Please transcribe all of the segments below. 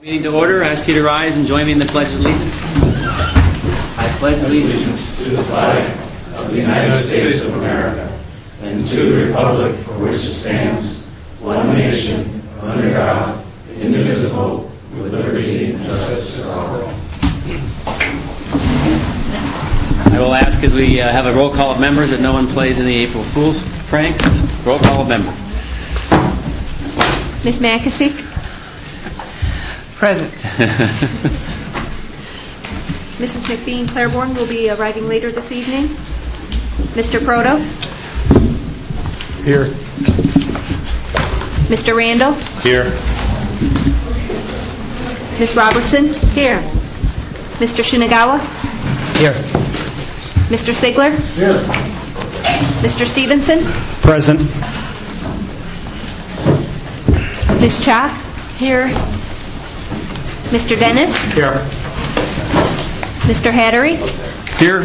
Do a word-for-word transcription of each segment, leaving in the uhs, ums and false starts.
Meeting to order. I ask you to rise and join me in the Pledge of Allegiance. I pledge allegiance to the flag of the United States of America and to the republic for which it stands, one nation, under God, indivisible, with liberty and justice for all. I will ask as we uh, have a roll call of members that no one plays any April Fool's pranks. Roll call of members. Miz Makasick? Present. Missus McBean Claiborne will be arriving later this evening. Mister Proto? Here. Mister Randall? Here. Miz Robertson? Here. Mister Shinagawa? Here. Mister Sigler? Here. Mister Stevenson? Present. Miz Cha? Here. Mister Dennis? Here. Mister Hattery? Here.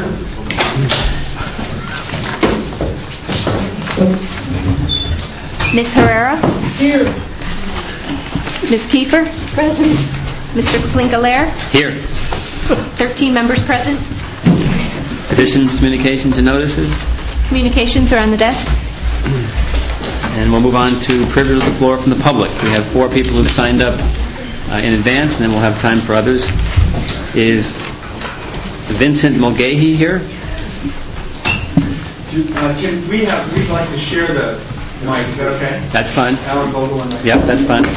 Miz Herrera? Here. Miz Kiefer? Present. Mister Kaplinka-Lair? Here. Thirteen members present. Additions, communications, and notices. Communications are on the desks. And we'll move on to privilege of the floor from the public. We have four people who've signed up uh, in advance, and then we'll have time for others. Is Vincent Mulcahy here? Uh, Jim, we have, we'd like to share the mic. Is that okay? That's fine. Alan Vogel and myself. Yep, that's fine.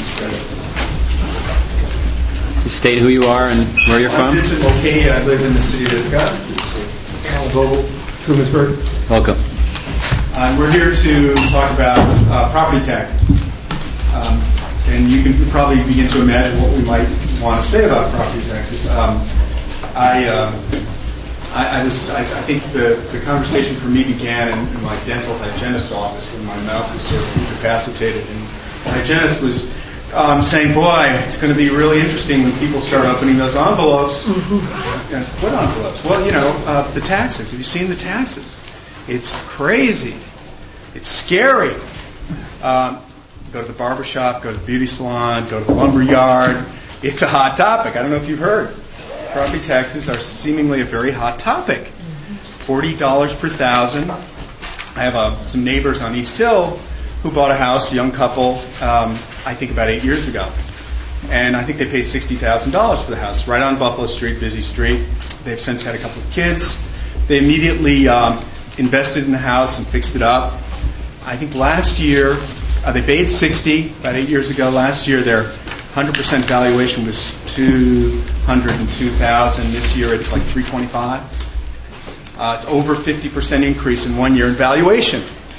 Just state who you are and where you're I'm from. Vincent Mulcahy. I live in the city of Ithaca. Alan Vogel, Trumansburg. Welcome. Uh, we're here to talk about uh, property taxes. Um, and you can probably begin to imagine what we might want to say about property taxes. Um, I, uh, I, I was, I, I think the, the conversation for me began in, in my dental hygienist office when my mouth was sort of incapacitated. And the hygienist was um, saying, boy, it's going to be really interesting when people start opening those envelopes. Mm-hmm. And what envelopes? Well, you know, uh, the taxes. Have you seen the taxes? It's crazy. It's scary. Um, go to the barber shop, go to the beauty salon, go to the lumber yard. It's a hot topic. I don't know if you've heard. Property taxes are seemingly a very hot topic. forty dollars per thousand. I have uh, some neighbors on East Hill who bought a house, a young couple, um, I think about eight years ago. And I think they paid sixty thousand dollars for the house, right on Buffalo Street, busy street. They've since had a couple of kids. They immediately um, invested in the house and fixed it up. I think last year, uh, they paid sixty, about eight years ago. Last year, their one hundred percent valuation was two hundred two thousand dollars. This year, it's like three hundred twenty-five thousand dollars. Uh, it's over fifty percent increase in one year in valuation.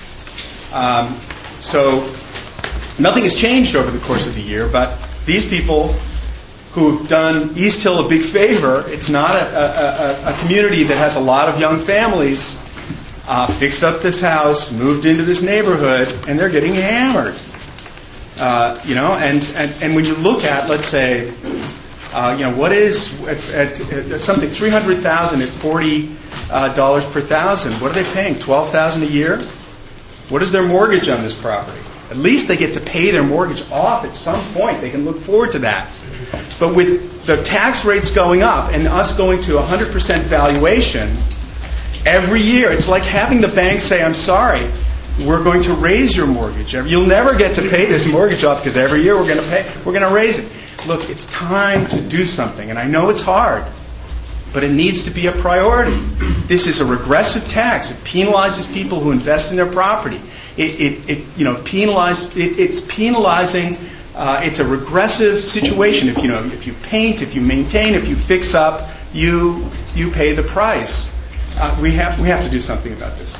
Um, so nothing has changed over the course of the year, but these people who've done East Hill a big favor, it's not a, a, a, a community that has a lot of young families, uh, fixed up this house, moved into this neighborhood, and they're getting hammered. Uh, you know, and, and, and when you look at, let's say, uh, you know, what is at, at, at something three hundred thousand at forty uh, dollars per thousand? What are they paying? Twelve thousand a year? What is their mortgage on this property? At least they get to pay their mortgage off at some point. They can look forward to that. But with the tax rates going up and us going to one hundred percent valuation every year, it's like having the bank say, "I'm sorry, we're going to raise your mortgage. You'll never get to pay this mortgage off because every year we're going to pay. We're going to raise it." Look, it's time to do something, and I know it's hard, but it needs to be a priority. This is a regressive tax. It penalizes people who invest in their property. It, it, it you know, penalize. It, it's penalizing. Uh, it's a regressive situation. If you know, if you paint, if you maintain, if you fix up, you you pay the price. Uh, we have we have to do something about this.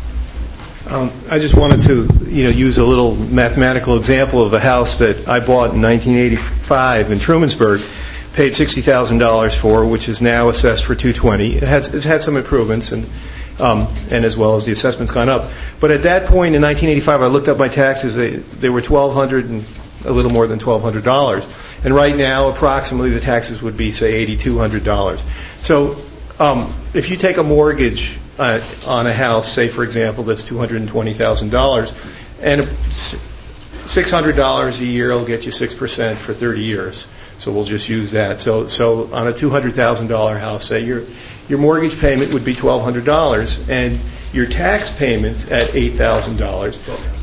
Um, I just wanted to, you know, use a little mathematical example of a house that I bought in nineteen eighty-five in Trumansburg, paid sixty thousand dollars for, which is now assessed for two hundred twenty thousand dollars. It has it's had some improvements, and um, and as well as the assessment's gone up. But at that point in nineteen eighty-five, I looked up my taxes. They they were twelve hundred and a little more than twelve hundred dollars, and right now, approximately, the taxes would be say eighty-two hundred dollars. So, um, if you take a mortgage Uh, on a house, say for example, that's two hundred twenty thousand dollars, and six hundred dollars a year will get you six percent for thirty years. So we'll just use that. So so on a two hundred thousand dollars house, say your your mortgage payment would be twelve hundred dollars, and your tax payment at eight thousand dollars.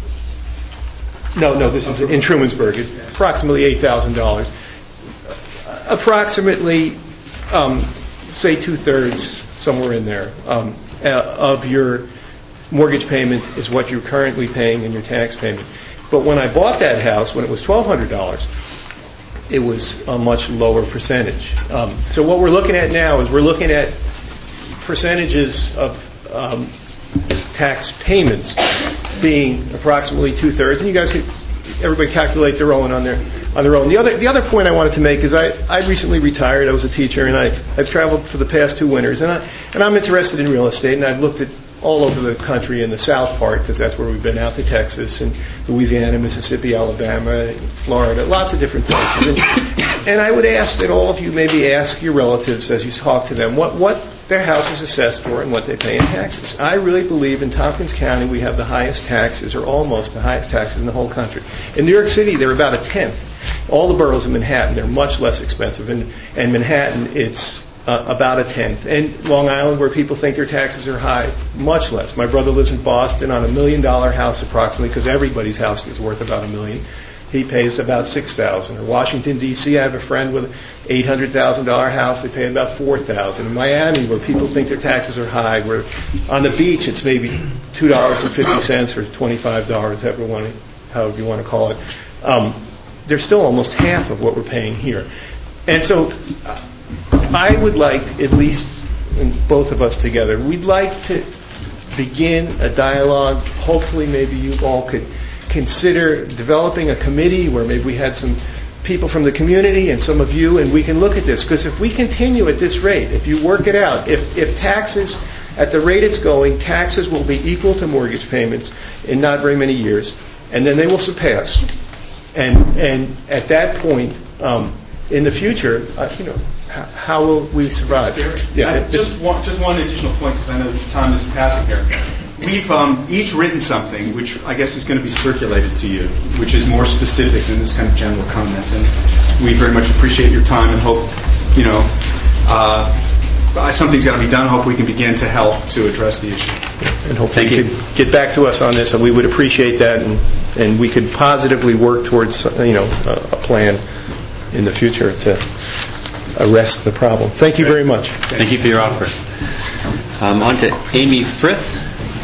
No, no, this is in Trumansburg. It's approximately eight thousand dollars. Approximately, um, say two-thirds, somewhere in there, um, uh, of your mortgage payment is what you're currently paying in your tax payment. But when I bought that house, when it was twelve hundred dollars, it was a much lower percentage. Um, so what we're looking at now is we're looking at percentages of um, tax payments being approximately two-thirds, and you guys could, everybody calculate their own on their on their own. The other the other point I wanted to make is I, I recently retired. I was a teacher, and I I've traveled for the past two winters, and I and I'm interested in real estate, and I've looked at all over the country in the south part, because that's where we've been, out to Texas and Louisiana, Mississippi, Alabama, Florida, lots of different places. And, and I would ask that all of you maybe ask your relatives as you talk to them what what their house is assessed for and what they pay in taxes. I really believe in Tompkins County we have the highest taxes, or almost the highest taxes in the whole country. In New York City, they're about a tenth. All the boroughs of Manhattan, they're much less expensive. And, and Manhattan, it's uh, about a tenth. And Long Island, where people think their taxes are high, much less. My brother lives in Boston on a million-dollar house approximately, because everybody's house is worth about a million. He pays about six thousand dollars. Or Washington, D C, I have a friend with an eight hundred thousand dollars house. They pay about four thousand dollars. In Miami, where people think their taxes are high, where on the beach it's maybe two dollars and fifty cents or twenty-five dollars, however you want to, however you want to call it. Um, they're still almost half of what we're paying here. And so I would like, at least and both of us together, we'd like to begin a dialogue. Hopefully maybe you all could consider developing a committee where maybe we had some people from the community and some of you, and we can look at this. Because if we continue at this rate, if you work it out, if, if taxes, at the rate it's going, taxes will be equal to mortgage payments in not very many years, and then they will surpass. And and at that point, um, in the future, uh, you know, how, how will we survive? Yeah, I, just one just one additional point, because I know time is passing here. We've um, each written something, which I guess is going to be circulated to you, which is more specific than this kind of general comment. And we very much appreciate your time and hope, you know, uh, something's got to be done. Hope we can begin to help to address the issue. And hope you could get back to us on this, and we would appreciate that, and, and we could positively work towards, you know, a, a plan in the future to arrest the problem. Thank you very much. Thank you for your offer. Um, on to Amy Frith.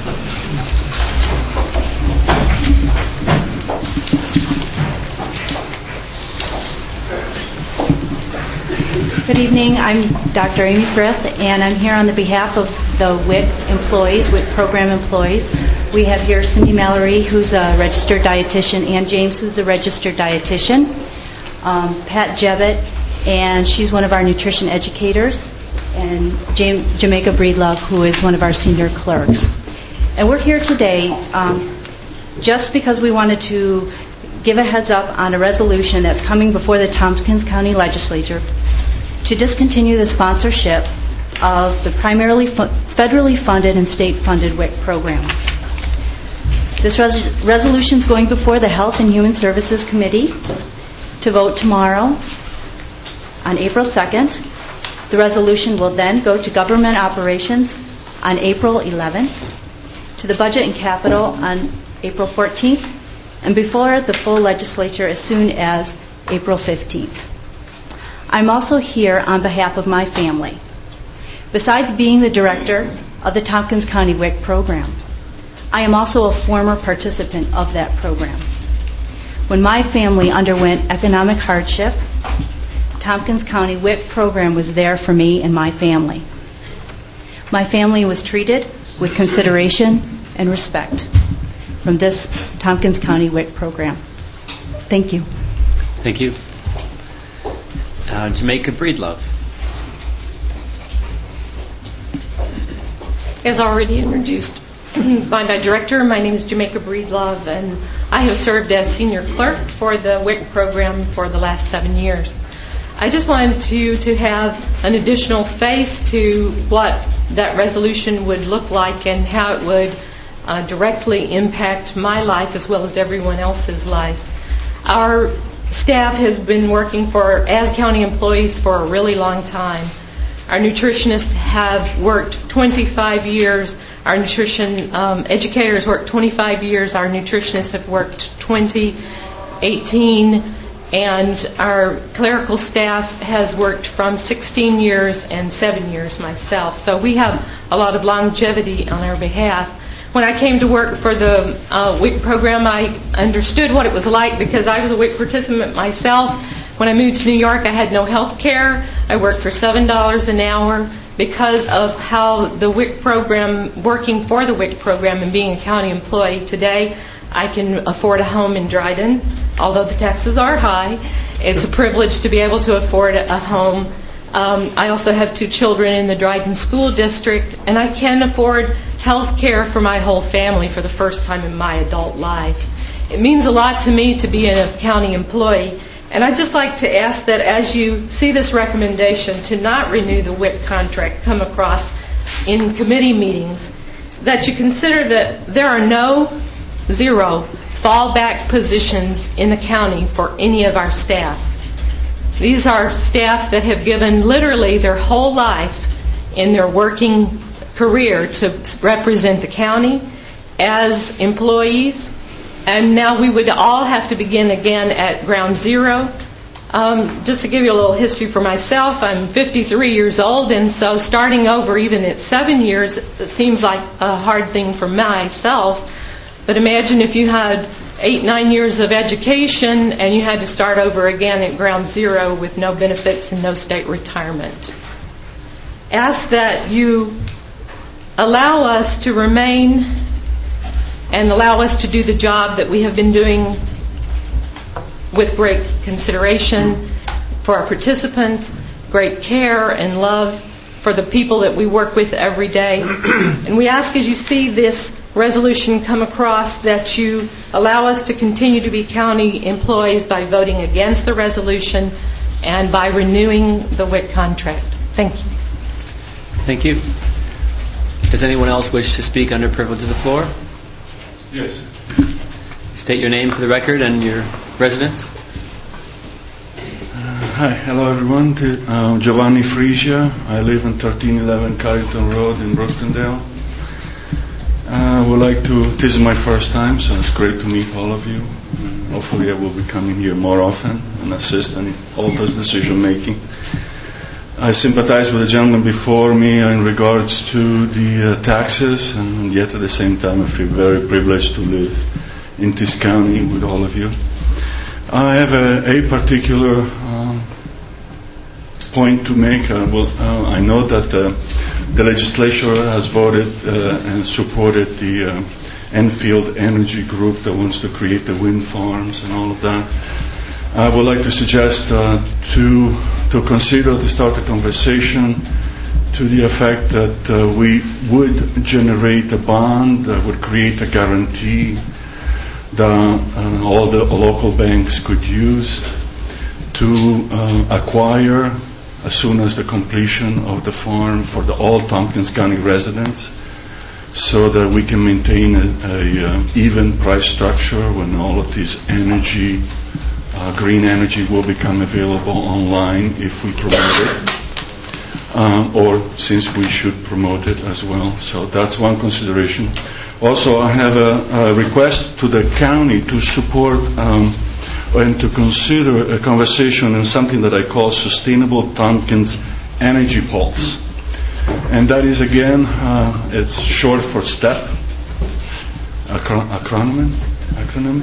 Good evening. I'm Doctor Amy Frith, and I'm here on the behalf of the W I C employees, W I C program employees. We have here Cindy Mallory, who's a registered dietitian, and James, who's a registered dietitian, um, Pat Jebbett, and she's one of our nutrition educators, and James, Jamaica Breedlove, who is one of our senior clerks. And we're here today um, just because we wanted to give a heads up on a resolution that's coming before the Tompkins County Legislature to discontinue the sponsorship of the primarily fu- federally funded and state-funded W I C program. This res- resolution is going before the Health and Human Services Committee to vote tomorrow on April second. The resolution will then go to Government Operations on April eleventh, to the Budget and Capital on April fourteenth, and before the full legislature as soon as April fifteenth. I'm also here on behalf of my family. Besides being the director of the Tompkins County W I C program, I am also a former participant of that program. When my family underwent economic hardship, Tompkins County W I C program was there for me and my family. My family was treated with consideration and respect from this Tompkins County W I C program. Thank you. Thank you. Uh, Jamaica Breedlove. As already introduced by my director, my name is Jamaica Breedlove, and I have served as senior clerk for the W I C program for the last seven years. I just wanted to, to have an additional face to what that resolution would look like and how it would uh, directly impact my life as well as everyone else's lives. Our staff has been working for as county employees for a really long time. Our nutritionists have worked twenty-five years. Our nutrition um, educators worked twenty-five years. Our nutritionists have worked twenty, eighteen, and our clerical staff has worked from sixteen years and seven years myself. So we have a lot of longevity on our behalf. When I came to work for the uh, W I C program, I understood what it was like because I was a W I C participant myself. When I moved to New York, I had no health care. I worked for seven dollars an hour. Because of how the W I C program, working for the W I C program and being a county employee today, I can afford a home in Dryden. Although the taxes are high, it's a privilege to be able to afford a home. Um, I also have two children in the Dryden School District, and I can afford health care for my whole family for the first time in my adult life. It means a lot to me to be a county employee, and I'd just like to ask that as you see this recommendation to not renew the W I C contract come across in committee meetings, that you consider that there are no, zero, fallback positions in the county for any of our staff. These are staff that have given literally their whole life in their working career to represent the county as employees, and now we would all have to begin again at ground zero. Um, just to give you a little history for myself, I'm fifty-three years old, and so starting over even at seven years seems like a hard thing for myself. But imagine if you had eight, nine years of education and you had to start over again at ground zero with no benefits and no state retirement. Ask that you allow us to remain and allow us to do the job that we have been doing with great consideration for our participants, great care and love for the people that we work with every day. And we ask as you see this resolution come across that you allow us to continue to be county employees by voting against the resolution and by renewing the W I C contract. Thank you. Thank you. Does anyone else wish to speak under privilege of the floor? Yes. State your name for the record and your residence. Uh, hi, hello everyone. Uh, Giovanni Frisia. I live on thirteen eleven Carrington Road in Brookendale. I uh, would like to, this is my first time, so it's great to meet all of you. Uh, hopefully I will be coming here more often and assist in all this decision making. I sympathize with the gentleman before me in regards to the uh, taxes, and yet at the same time I feel very privileged to live in this county with all of you. I have a, a particular uh, point to make. Uh, well, uh, I know that uh, the legislature has voted uh, and supported the uh, Enfield Energy Group that wants to create the wind farms and all of that. I would like to suggest uh, to to consider to start a conversation to the effect that uh, we would generate a bond that would create a guarantee that uh, all the local banks could use to uh, acquire as soon as the completion of the farm for the all Tompkins County residents, so that we can maintain a, a uh, even price structure when all of this energy, uh, green energy, will become available online if we promote it, uh, or since we should promote it as well. So that's one consideration. Also, I have a, a request to the county to support um, and to consider a conversation on something that I call Sustainable Tompkins Energy Pulse. And that is, again, uh, it's short for STEP, acro- acronym. acronym.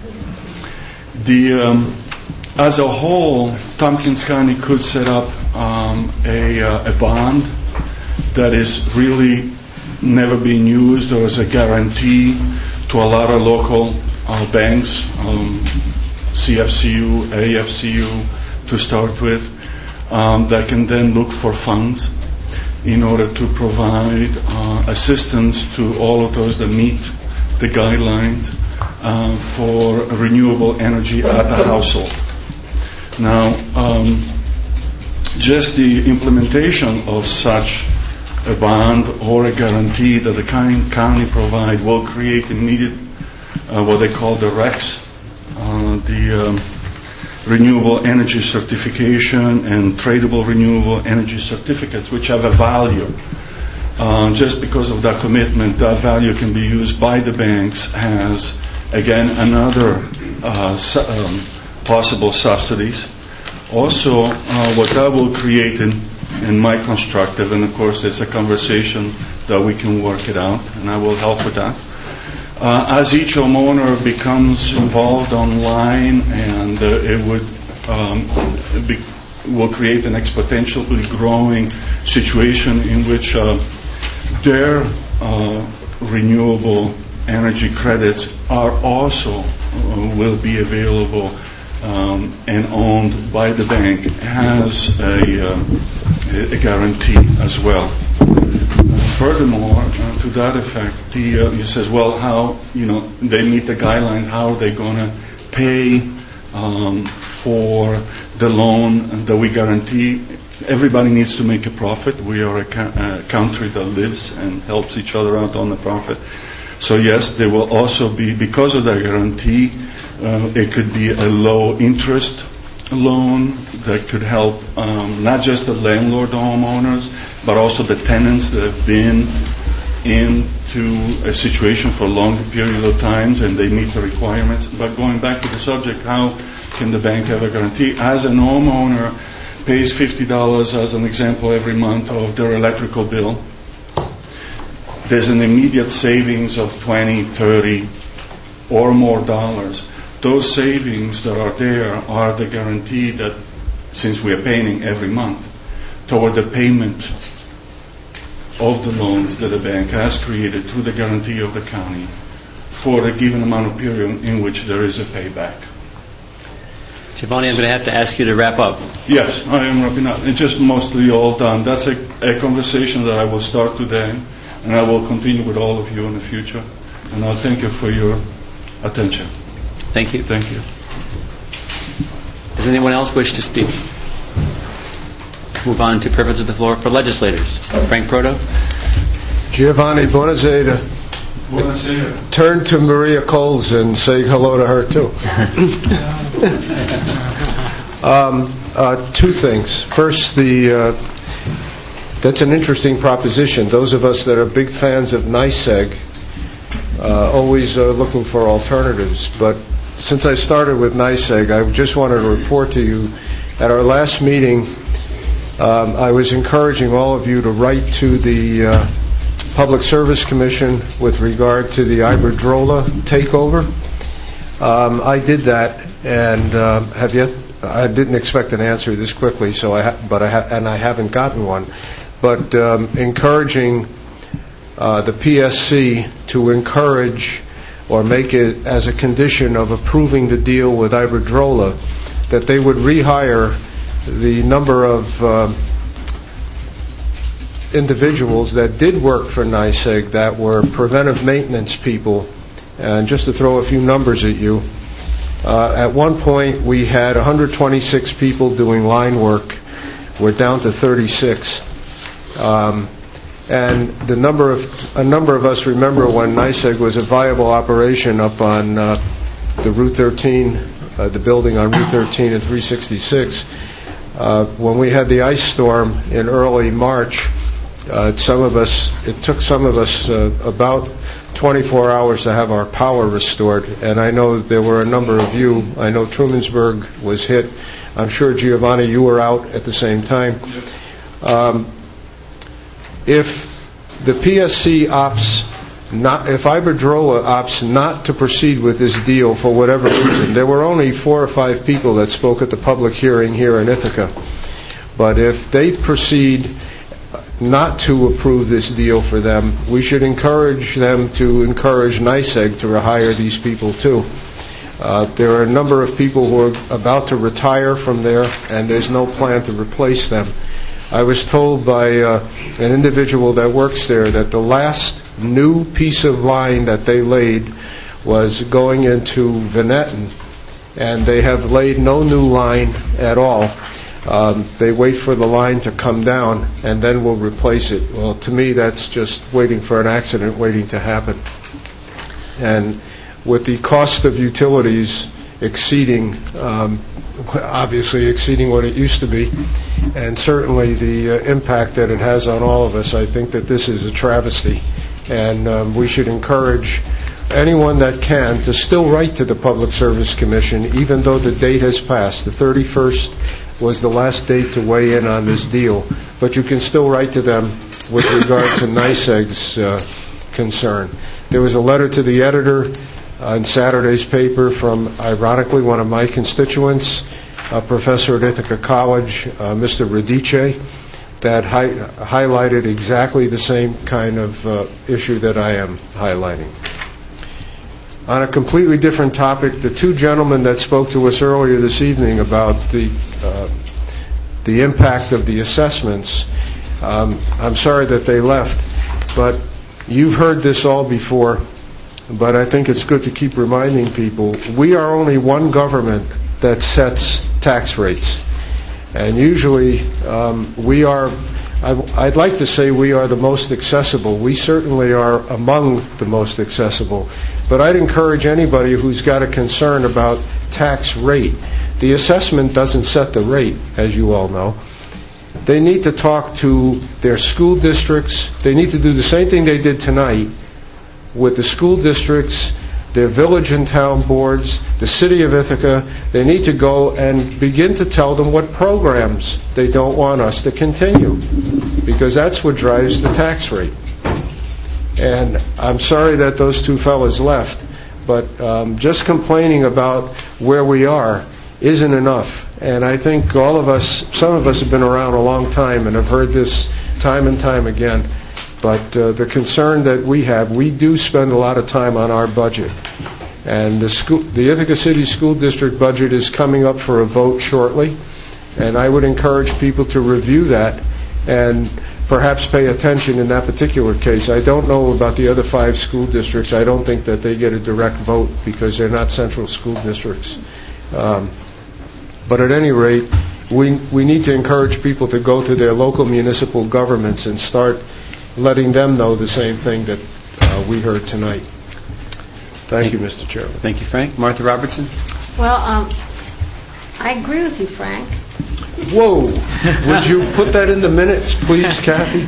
The, um, as a whole, Tompkins County could set up um, a, uh, a bond that is really never being used, or as a guarantee to a lot of local uh, banks, um, C F C U, A F C U to start with, um, that can then look for funds in order to provide uh, assistance to all of those that meet the guidelines uh, for renewable energy at the household. Now, um, just the implementation of such a bond or a guarantee that the county provide will create immediate uh, what they call the R E Cs, uh, the um, renewable energy certification and tradable renewable energy certificates, which have a value. Uh, just because of that commitment, that value can be used by the banks as, again, another uh, su- um, possible subsidies. Also, uh, what that will create in, in my constructive, and of course it's a conversation that we can work it out, and I will help with that. Uh, as each homeowner becomes involved online, and uh, it would um, be, will create an exponentially growing situation in which uh, their uh, renewable energy credits are also uh, will be available um, and owned by the bank as a, uh, a guarantee as well. Uh, furthermore, uh, to that effect, the uh, he says, well, how you know they meet the guidelines? How are they going to pay um, for the loan that we guarantee? Everybody needs to make a profit. We are a, ca- a country that lives and helps each other out on the profit. So yes, there will also be, because of that guarantee, uh, it could be a low interest loan that could help um, not just the landlord homeowners, but also the tenants that have been into a situation for a long period of times and they meet the requirements. But going back to the subject, how can the bank have a guarantee? As an homeowner pays fifty dollars as an example every month of their electrical bill, there's an immediate savings of twenty, thirty or more dollars. Those savings that are there are the guarantee that, since we are paying every month, toward the payment of the loans that the bank has created through the guarantee of the county for a given amount of period in which there is a payback. Giovanni, I'm going to have to ask you to wrap up. Yes, I am wrapping up. It's just mostly all done. That's a, a conversation that I will start today, and I will continue with all of you in the future. And I'll thank you for your attention. Thank you. Thank you. Does anyone else wish to speak? Move on to privilege of the floor for legislators. Frank Proto. Giovanni, buonasera. Buonasera. Turn to Maria Coles and say hello to her too. um, uh, two things. First, the uh, that's an interesting proposition. Those of us that are big fans of NYSEG uh, always are looking for alternatives. But since I started with NYSEG, I just wanted to report to you at our last meeting, um, I was encouraging all of you to write to the uh, Public Service Commission with regard to the Iberdrola takeover. Um, I did that, and uh, have yet. I didn't expect an answer this quickly, so I, ha- but I ha- and I haven't gotten one. But um, encouraging uh, the P S C to encourage or make it as a condition of approving the deal with Iberdrola that they would rehire the number of uh, individuals that did work for NYSEG that were preventive maintenance people. And just to throw a few numbers at you, uh, at one point we had one hundred twenty-six people doing line work. We're down to thirty-six. Um, and the number of a number of us remember when NYSEG was a viable operation up on uh, the Route thirteen, uh, the building on Route thirteen and three sixty-six. Uh, when we had the ice storm in early March, uh, some of us it took some of us uh, about twenty-four hours to have our power restored. And I know that there were a number of you. I know Trumansburg was hit. I'm sure, Giovanni, you were out at the same time. Um, if the P S C opts not, if Iberdrola opts not to proceed with this deal for whatever reason, there were only four or five people that spoke at the public hearing here in Ithaca. But if they proceed not to approve this deal for them, we should encourage them to encourage NYSEG to rehire these people too. Uh, there are a number of people who are about to retire from there, and there's no plan to replace them. I was told by uh, an individual that works there that the last new piece of line that they laid was going into Venetton, and they have laid no new line at all. Um, they wait for the line to come down, and then we'll replace it. Well, to me, that's just waiting for an accident waiting to happen. And with the cost of utilities exceeding, um, obviously exceeding what it used to be, and certainly the uh, impact that it has on all of us. I think that this is a travesty, and um, we should encourage anyone that can to still write to the Public Service Commission, even though the date has passed. The thirty-first was the last date to weigh in on this deal, but you can still write to them with regard to NYSEG's uh, concern. There was a letter to the editor uh, in Saturday's paper from, ironically, one of my constituents, a professor at Ithaca College, uh, Mister Radice, that hi- highlighted exactly the same kind of uh, issue that I am highlighting. On a completely different topic, the two gentlemen that spoke to us earlier this evening about the uh, the impact of the assessments, um, I'm sorry that they left, but you've heard this all before, but I think it's good to keep reminding people, we are only one government that sets tax rates. And usually um, we are, I'd like to say we are the most accessible. We certainly are among the most accessible. But I'd encourage anybody who's got a concern about tax rate. The assessment doesn't set the rate, as you all know. They need to talk to their school districts. They need to do the same thing they did tonight with the school districts, their village and town boards, the city of Ithaca. They need to go and begin to tell them what programs they don't want us to continue, because that's what drives the tax rate. And I'm sorry that those two fellas left, but um, just complaining about where we are isn't enough. And I think all of us, some of us have been around a long time and have heard this time and time again. But uh, the concern that we have, we do spend a lot of time on our budget. And the school, the Ithaca City School District budget is coming up for a vote shortly. And I would encourage people to review that and perhaps pay attention in that particular case. I don't know about the other five school districts. I don't think that they get a direct vote because they're not central school districts. Um, but at any rate, we we need to encourage people to go to their local municipal governments and start letting them know the same thing that uh, we heard tonight. Thank, Thank you, Mister Chairman. Thank you, Frank. Martha Robertson? Well, um, I agree with you, Frank. Whoa! Would you put that in the minutes, please, Kathy?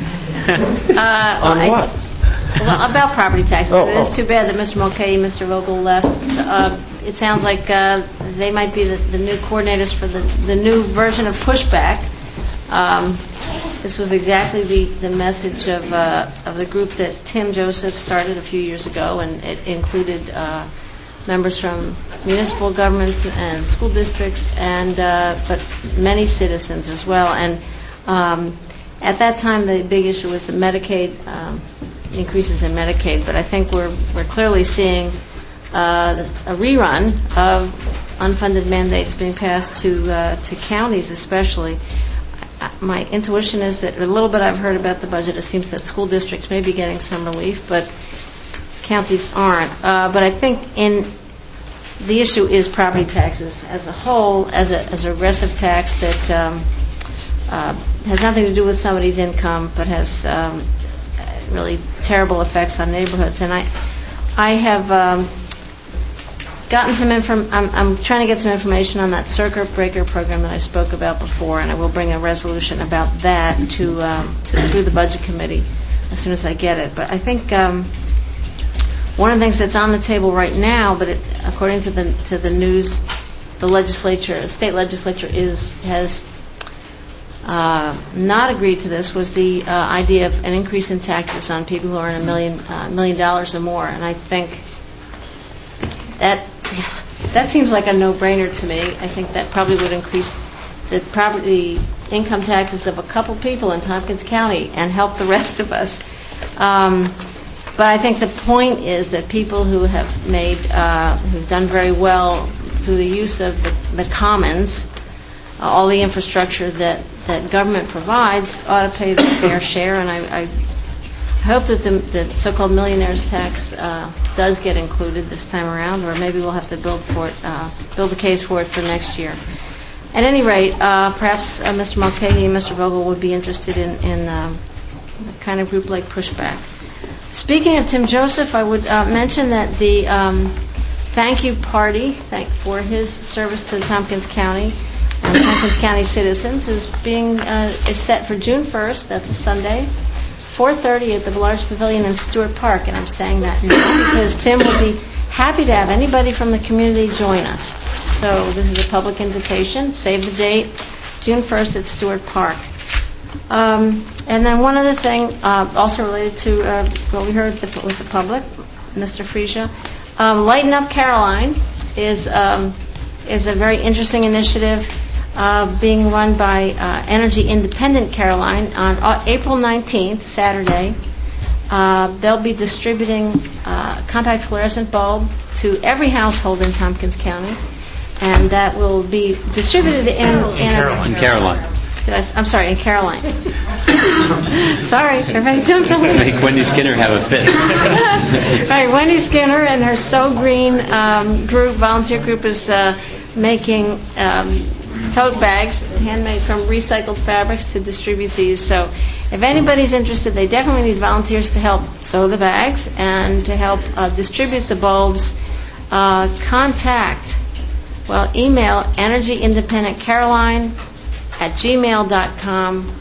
Uh, On I, what? Well, about property taxes. Oh, it is oh. too bad that Mister Mulcahy and Mister Vogel left. Uh, it sounds like uh, they might be the, the new coordinators for the, the new version of Pushback. Um, this was exactly the, the message of uh, of the group that Tim Joseph started a few years ago, and it included uh, members from municipal governments and school districts, and uh, but many citizens as well. And um, at that time, the big issue was the Medicaid um, increases in Medicaid. But I think we're we're clearly seeing uh, a rerun of unfunded mandates being passed to uh, to counties, especially. My intuition is that a little bit I've heard about the budget, it seems that school districts may be getting some relief, but counties aren't. Uh, but I think in the issue is property taxes as a whole, as a as a regressive tax that um, uh, has nothing to do with somebody's income, but has um, really terrible effects on neighborhoods. And I, I have um, gotten some inform. I'm, I'm trying to get some information on that circuit breaker program that I spoke about before, and I will bring a resolution about that to, um, to through the budget committee as soon as I get it. But I think um, one of the things that's on the table right now, but it, according to the to the news, the legislature, the state legislature, is has uh, not agreed to this. Was the uh, idea of an increase in taxes on people who earn a million uh, million dollars or more, and I think that. That seems like a no-brainer to me. I think that probably would increase the property income taxes of a couple people in Tompkins County and help the rest of us. Um, but I think the point is that people who have made, uh, who've done very well through the use of the, the commons, uh, all the infrastructure that, that government provides, ought to pay their fair share. And I, I hope that the, the so-called millionaires tax uh, does get included this time around, or maybe we'll have to build for it, uh, build a case for it for next year. At any rate, uh, perhaps uh, Mister Mulcahy and Mister Vogel would be interested in, in uh, a kind of group like Pushback. Speaking of Tim Joseph, I would uh, mention that the um, thank you party thank, for his service to Tompkins County and Tompkins County citizens is being uh, is set for June first. That's a Sunday, four thirty at the Villars Pavilion in Stewart Park. And I'm saying that now because Tim will be happy to have anybody from the community join us. So this is a public invitation. Save the date, June first at Stewart Park. Um, and then one other thing, uh, also related to uh, what we heard with the, with the public, Mister Frisia, um, Lighten Up Caroline is um, is a very interesting initiative uh, being run by uh, Energy Independent Caroline on uh, April nineteenth, Saturday. Uh, they'll be distributing uh, compact fluorescent bulb to every household in Tompkins County, and that will be distributed in, in, in Caroline. In Caroline. Did I, I'm sorry, in Caroline. Sorry, everybody jumped on me. Make Wendy Skinner have a fit. Right, Wendy Skinner and her So Green um, group, volunteer group, is uh, making um, tote bags, handmade from recycled fabrics, to distribute these. So if anybody's interested, they definitely need volunteers to help sew the bags and to help uh, distribute the bulbs. Uh, contact, well, email Energy Independent Caroline at gmail dot com,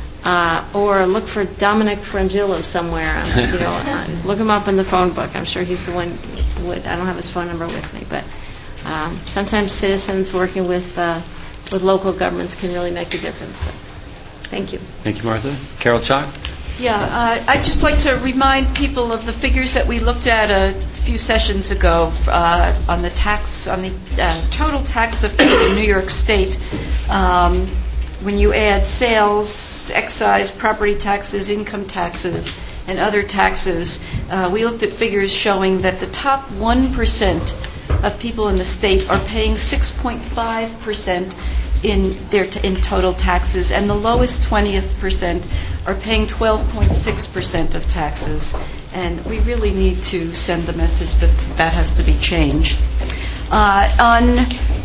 uh, or look for Dominic Frangillo somewhere. Um, you know, uh, look him up in the phone book. I'm sure he's the one. Would I don't have his phone number with me, but um, sometimes citizens working with uh, with local governments can really make a difference. So, thank you. Thank you, Martha. Carol Chalk. Yeah, uh, I'd just like to remind people of the figures that we looked at a few sessions ago uh, on the tax, on the uh, total tax effect in New York State. Um, when you add sales, excise, property taxes, income taxes, and other taxes, uh, we looked at figures showing that the top one percent of people in the state are paying six point five percent in their t- in total taxes, and the lowest twentieth percent are paying twelve point six percent of taxes. And we really need to send the message that that has to be changed. Uh, on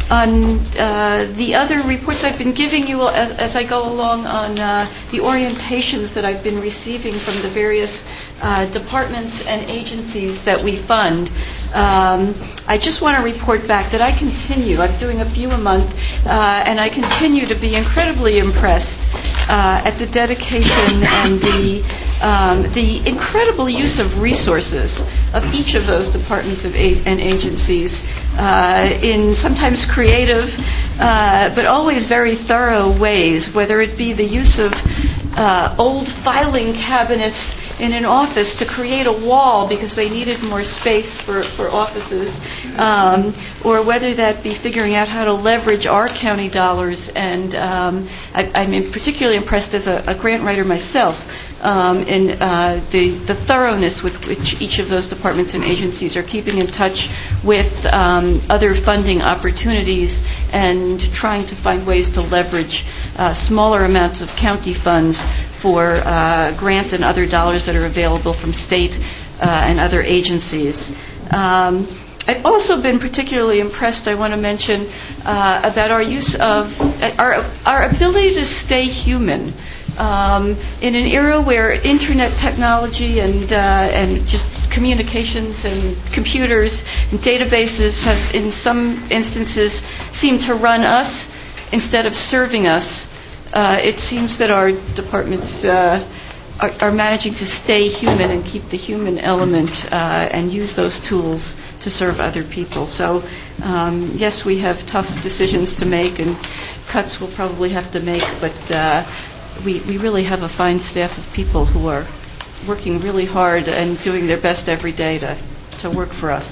on uh, the other reports I've been giving you as, as I go along on uh, the orientations that I've been receiving from the various uh, departments and agencies that we fund, um, I just want to report back that I continue, I'm doing a few a month, uh, and I continue to be incredibly impressed uh, at the dedication and the Um, the incredible use of resources of each of those departments of a- and agencies uh, in sometimes creative uh, but always very thorough ways, whether it be the use of uh, old filing cabinets in an office to create a wall because they needed more space for, for offices, um, or whether that be figuring out how to leverage our county dollars. And um, I, I'm particularly impressed as a, a grant writer myself Um, in uh, the, the thoroughness with which each of those departments and agencies are keeping in touch with um, other funding opportunities and trying to find ways to leverage uh, smaller amounts of county funds for uh, grant and other dollars that are available from state uh, and other agencies. Um, I've also been particularly impressed, I want to mention, uh, about our use of, our, our ability to stay human. Um, in an era where internet technology and uh, and just communications and computers and databases have, in some instances, seem to run us instead of serving us, uh, it seems that our departments uh, are, are managing to stay human and keep the human element uh, and use those tools to serve other people. So, um, yes, we have tough decisions to make and cuts we'll probably have to make, but uh, We, we really have a fine staff of people who are working really hard and doing their best every day to, to work for us.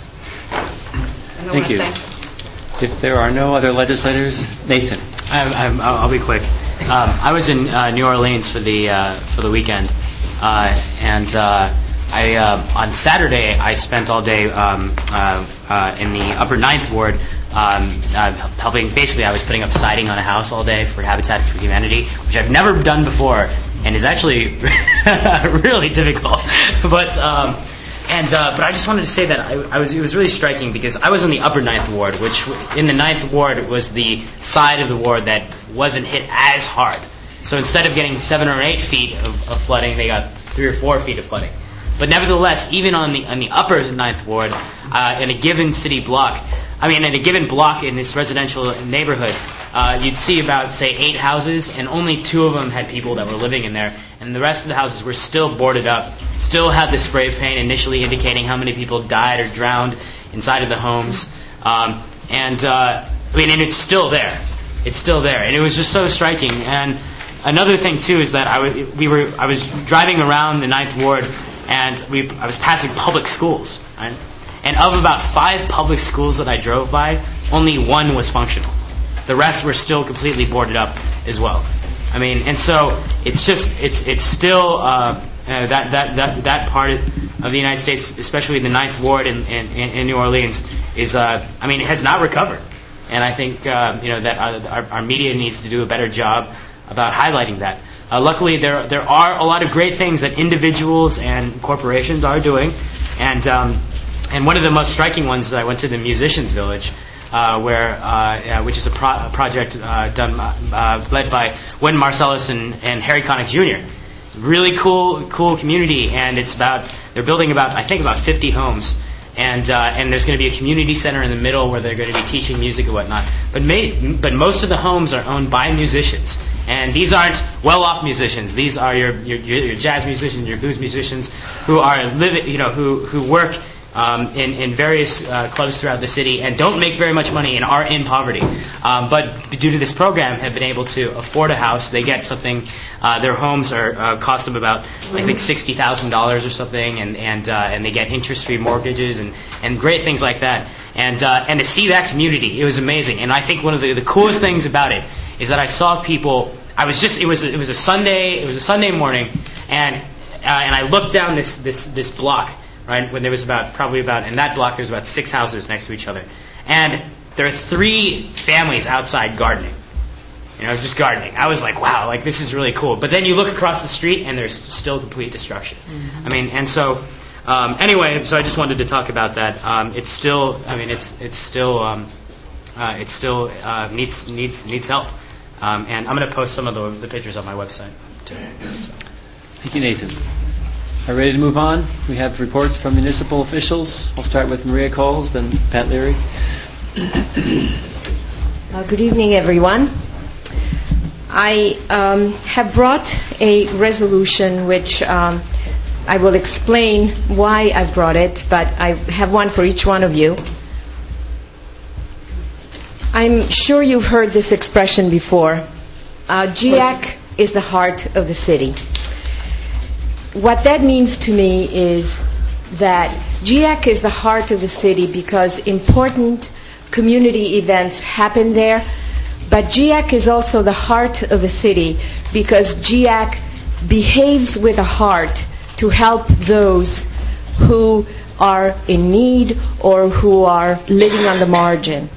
Thank you. Thank if there are no other legislators, Nathan. I, I'm, I'll be quick. Um, I was in uh, New Orleans for the uh, for the weekend, uh, and uh, I uh, on Saturday I spent all day um, uh, uh, in the Upper Ninth Ward. Um, uh, helping, basically I was putting up siding on a house all day for Habitat for Humanity, which I've never done before and is actually really difficult. but um, and uh, but I just wanted to say that I, I was it was really striking because I was in the Upper Ninth Ward, which in the Ninth Ward was the side of the ward that wasn't hit as hard. So instead of getting seven or eight feet of, of flooding, they got three or four feet of flooding. But nevertheless, even on the on the upper Ninth Ward, uh, in a given city block, I mean, in a given block in this residential neighborhood, uh, you'd see about, say, eight houses, and only two of them had people that were living in there, and the rest of the houses were still boarded up, still had the spray paint initially indicating how many people died or drowned inside of the homes, um, and uh, I mean, and it's still there. It's still there, and it was just so striking. And another thing too is that I w- we were I was driving around the Ninth Ward, and we I was passing public schools, right? And of about five public schools that I drove by, only one was functional. The rest were still completely boarded up as well. I mean, and so it's just it's it's still uh, uh, that that that that part of the United States, especially the Ninth Ward in in, in New Orleans, is uh, I mean, it has not recovered. And I think uh, you know that our, our media needs to do a better job about highlighting that. Uh, luckily, there there are a lot of great things that individuals and corporations are doing, and um, and one of the most striking ones is I went to the Musicians Village, uh, where uh, yeah, which is a, pro- a project uh, done uh, led by Wynton Marsalis and, and Harry Connick Junior Really cool cool community, and it's about they're building about I think about fifty homes. And uh, and there's going to be a community center in the middle where they're going to be teaching music and whatnot. But may, but most of the homes are owned by musicians, and these aren't well-off musicians. These are your your, your jazz musicians, your blues musicians, who are live, you know, who who work um, in in various uh, clubs throughout the city and don't make very much money and are in poverty. Um, but due to this program, have been able to afford a house. They get something. Uh, their homes are uh, cost them about I think sixty thousand dollars or something, and and uh, and they get interest-free mortgages and, and great things like that. And uh, and to see that community, it was amazing. And I think one of the, the coolest things about it is that I saw people. I was just it was it was a Sunday it was a Sunday morning, and uh, and I looked down this this this block, right, when there was about probably about in that block there was about six houses next to each other, and there are three families outside gardening. You know, just gardening. I was like, wow, like this is really cool. But then you look across the street and there's still complete destruction. Mm-hmm. I mean, and so um, anyway, so I just wanted to talk about that. Um, it's still, I mean, it's it's still um, uh, it still uh, needs needs needs help. Um, and I'm going to post some of the, the pictures on my website too. So. Thank you, Nathan. Are we ready to move on? We have reports from municipal officials. We'll start with Maria Coles, then Pat Leary. Uh, good evening, everyone. I um, have brought a resolution which um, I will explain why I brought it, but I have one for each one of you. I'm sure you've heard this expression before. Uh, G A C is the heart of the city. What that means to me is that G A C is the heart of the city because important community events happen there. But G A C is also the heart of the city because G A C behaves with a heart to help those who are in need or who are living on the margin.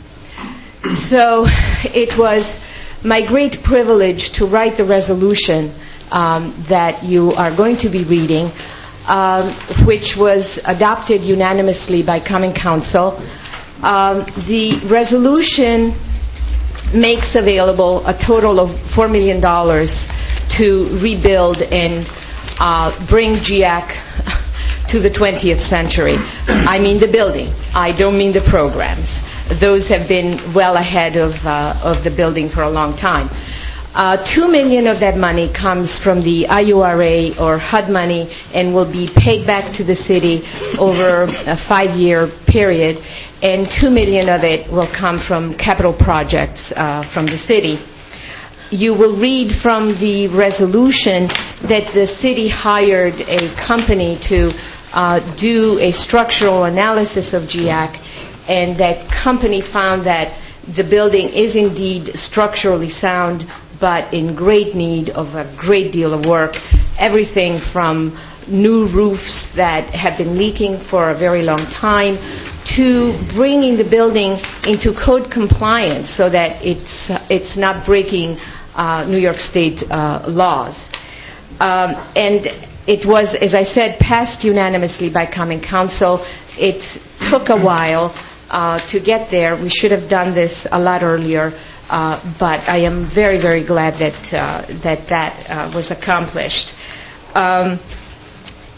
So it was my great privilege to write the resolution um, that you are going to be reading, um, which was adopted unanimously by Common Council. Um, the resolution makes available a total of four million dollars to rebuild and uh, bring G A C to the twentieth century. I mean the building. I don't mean the programs. Those have been well ahead of, uh, of the building for a long time. Uh, Two million of that money comes from the I U R A or H U D money and will be paid back to the city over a five-year period. And two million of it will come from capital projects uh, from the city. You will read from the resolution that the city hired a company to uh, do a structural analysis of G A C, and that company found that the building is indeed structurally sound, but in great need of a great deal of work. Everything from new roofs that have been leaking for a very long time to bringing the building into code compliance so that it's uh, it's not breaking uh, New York State uh, laws. Um, and it was, as I said, passed unanimously by Common Council. It took a while uh, to get there. We should have done this a lot earlier, uh, but I am very, very glad that uh, that that uh, was accomplished. Um,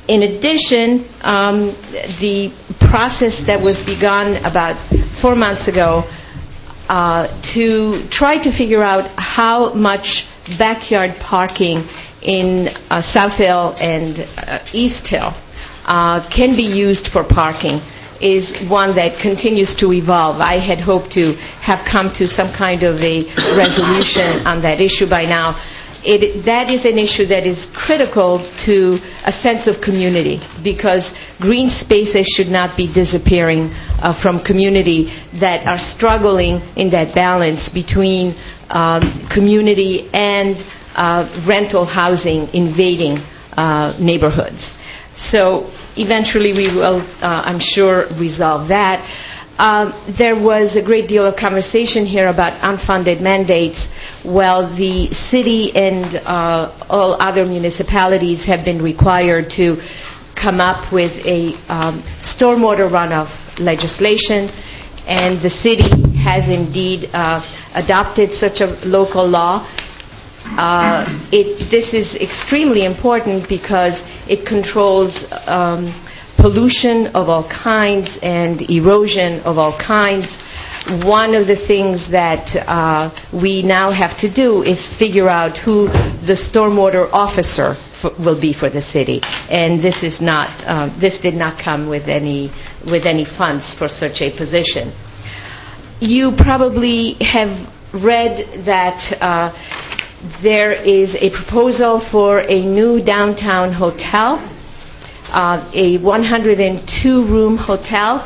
In addition, um, the process that was begun about four months ago uh, to try to figure out how much backyard parking in uh, South Hill and uh, East Hill uh, can be used for parking is one that continues to evolve. I had hoped to have come to some kind of a resolution on that issue by now. It, that is an issue that is critical to a sense of community, because green spaces should not be disappearing uh, from community that are struggling in that balance between um, community and uh, rental housing invading uh, neighborhoods. So eventually we will, uh, I'm sure, resolve that. Um, there was a great deal of conversation here about unfunded mandates. Well, the city and uh, all other municipalities have been required to come up with a um, stormwater runoff legislation, and the city has indeed uh, adopted such a local law. Uh, it, this is extremely important because it controls um, pollution of all kinds and erosion of all kinds. One of the things that uh, we now have to do is figure out who the stormwater officer f- will be for the city, and this is not uh, this did not come with any with any funds for such a position. You probably have read that uh, there is a proposal for a new downtown hotel. Uh, a one hundred two room hotel,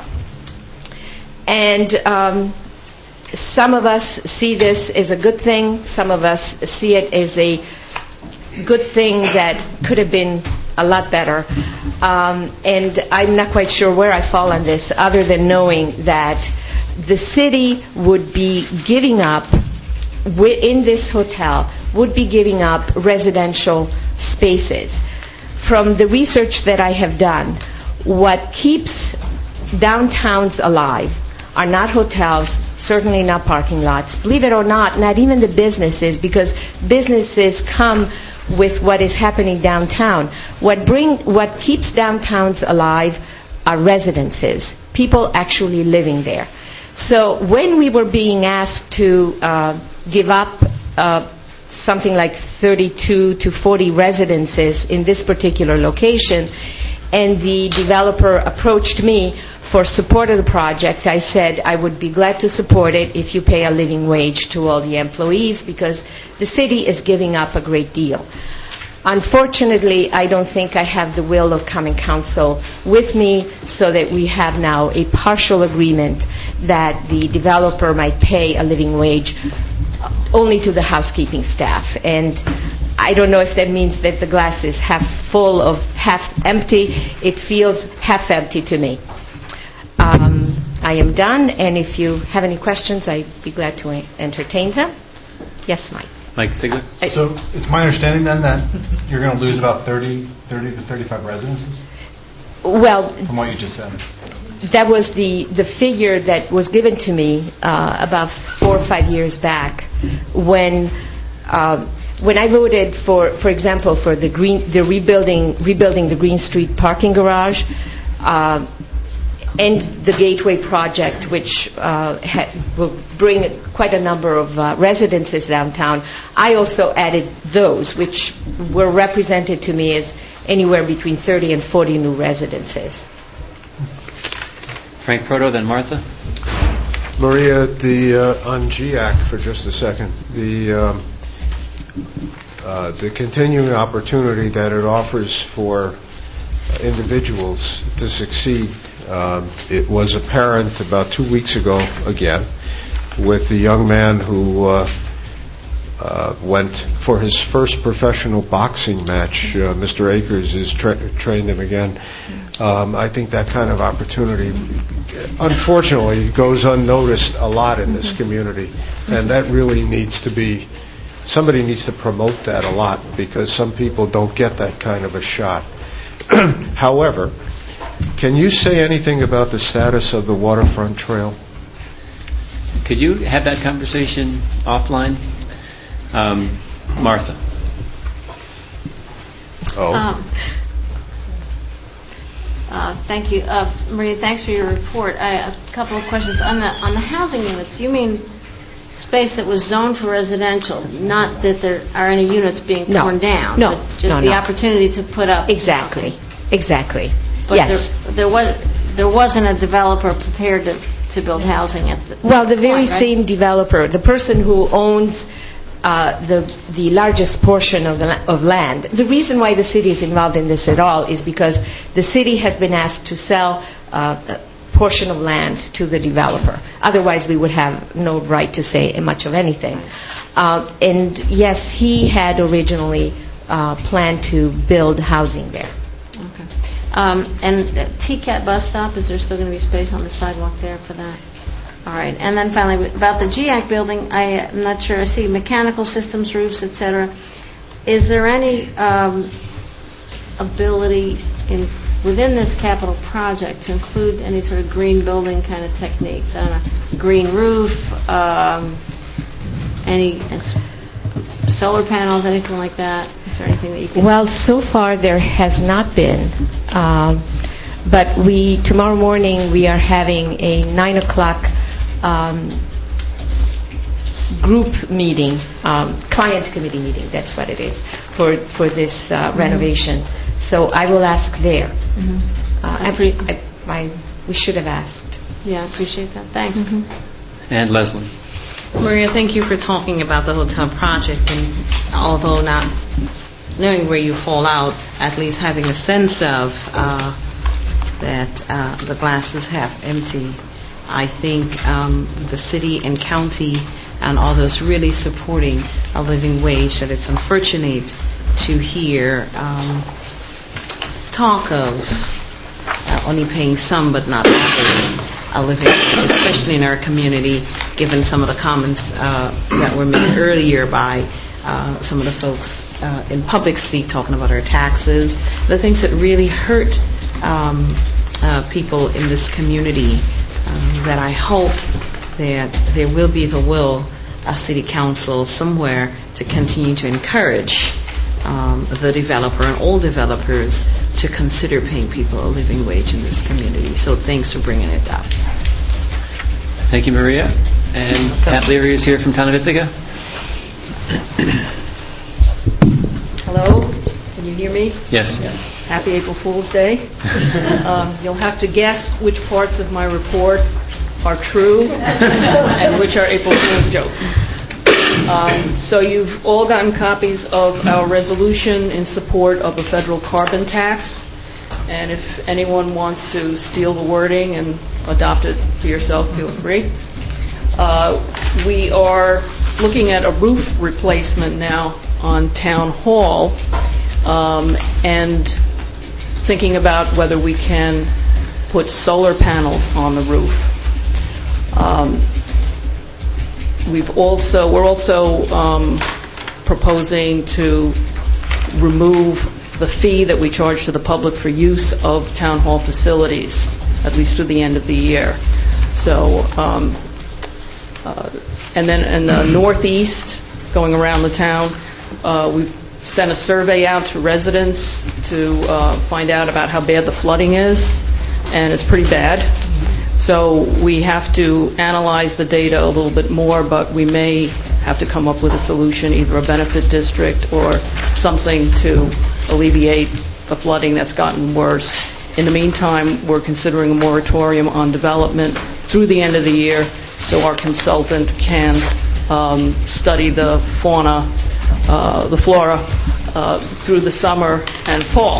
and um, some of us see this as a good thing, some of us see it as a good thing that could have been a lot better, um, and I'm not quite sure where I fall on this, other than knowing that the city would be giving up, in this hotel, would be giving up residential spaces. From the research that I have done, what keeps downtowns alive are not hotels, certainly not parking lots. Believe it or not, not even the businesses, because businesses come with what is happening downtown. What bring, what keeps downtowns alive are residences, people actually living there. So when we were being asked to uh, give up uh, something like thirty-two to forty residences in this particular location, and the developer approached me for support of the project, I said I would be glad to support it if you pay a living wage to all the employees, because the city is giving up a great deal. Unfortunately, I don't think I have the will of common council with me, so that we have now a partial agreement that the developer might pay a living wage only to the housekeeping staff. And I don't know if that means that the glass is half full or half empty. It feels half empty to me. Um, I am done, and if you have any questions, I'd be glad to entertain them. Yes, Mike. Mike Sigler? So it's my understanding then that you're going to lose about thirty, thirty to thirty-five residences? Well, from what you just said. That was the, the figure that was given to me uh, about four or five years back when um, when I voted for, for example, for the green the rebuilding rebuilding the Green Street parking garage uh, and the Gateway project, which uh, ha- will bring quite a number of uh, residences downtown. I also added those, which were represented to me as anywhere between thirty and forty new residences. Frank Proto, then Martha. Maria, the uh, on G A C for just a second, the um, uh, the continuing opportunity that it offers for individuals to succeed. Um, it was apparent about two weeks ago again with the young man who uh, uh, went for his first professional boxing match. Uh, Mister Akers has tra- trained him again. Um, I think that kind of opportunity, unfortunately, goes unnoticed a lot in this community, and that really needs to be, somebody needs to promote that a lot, because some people don't get that kind of a shot. However, can you say anything about the status of the waterfront trail? Could you have that conversation offline? Um, Martha. Oh. Um, Uh, Thank you. Uh, Maria, thanks for your report. I- A couple of questions. On the on the housing units, you mean space that was zoned for residential, not that there are any units being No. torn down? No. But just No, the no. opportunity to put up Exactly, housing. exactly. But Yes. there, there was there wasn't a developer prepared to, to build housing at the Well, the very point, right? same developer, the person who owns uh, the the largest portion of the la- of land. The reason why the city is involved in this at all is because the city has been asked to sell uh, a portion of land to the developer. Otherwise, we would have no right to say much of anything. Uh, and yes, he had originally uh, planned to build housing there. Okay. Um, and uh, T C A T bus stop, is there still going to be space on the sidewalk there for that? All right. And then finally, about the G A C building, I, I'm not sure. I see mechanical systems, roofs, et cetera. Is there any um, ability in within this capital project to include any sort of green building kind of techniques? I don't know, green roof, um, any s- solar panels, anything like that? Is there anything that you can... Well, so far there has not been, um, but we tomorrow morning we are having a nine o'clock um, group meeting, um, client committee meeting. That's what it is for for this uh, renovation. So I will ask there. Mhm. Uh, I I, pre- I, I, we should have asked. Yeah, I appreciate that. Thanks. And Leslie. Maria, thank you for talking about the hotel project, and although not knowing where you fall out, at least having a sense of uh, that uh, the glass is half empty. I think um, the city and county and others really supporting a living wage, that it's unfortunate to hear um, talk of uh, only paying some but not others a living wage, especially in our community, given some of the comments uh, that were made earlier by uh, some of the folks uh, in public speak talking about our taxes, the things that really hurt um, uh, people in this community, um, that I hope that there will be the will of City Council somewhere to continue to encourage um, the developer and all developers to consider paying people a living wage in this community. So thanks for bringing it up. Thank you, Maria. And Pat Leary is here from Town of Ithaca. Hello, can you hear me? Yes. Happy April Fool's Day. um, you'll have to guess which parts of my report are true and which are April Fool's jokes. Um, so you've all gotten copies of our resolution in support of a federal carbon tax, and if anyone wants to steal the wording and adopt it for yourself, feel free. Uh, we are looking at a roof replacement now on Town Hall, um, and thinking about whether we can put solar panels on the roof. Um, we've also we're also um, proposing to remove the fee that we charge to the public for use of Town Hall facilities, at least through the end of the year. So, um, uh, and then in the Northeast, going around the town, uh, we've sent a survey out to residents to uh, find out about how bad the flooding is, and it's pretty bad. So we have to analyze the data a little bit more, but we may have to come up with a solution, either a benefit district or something to alleviate the flooding that's gotten worse. In the meantime, we're considering a moratorium on development through the end of the year so our consultant can um, study the fauna, uh, the flora, uh, through the summer and fall.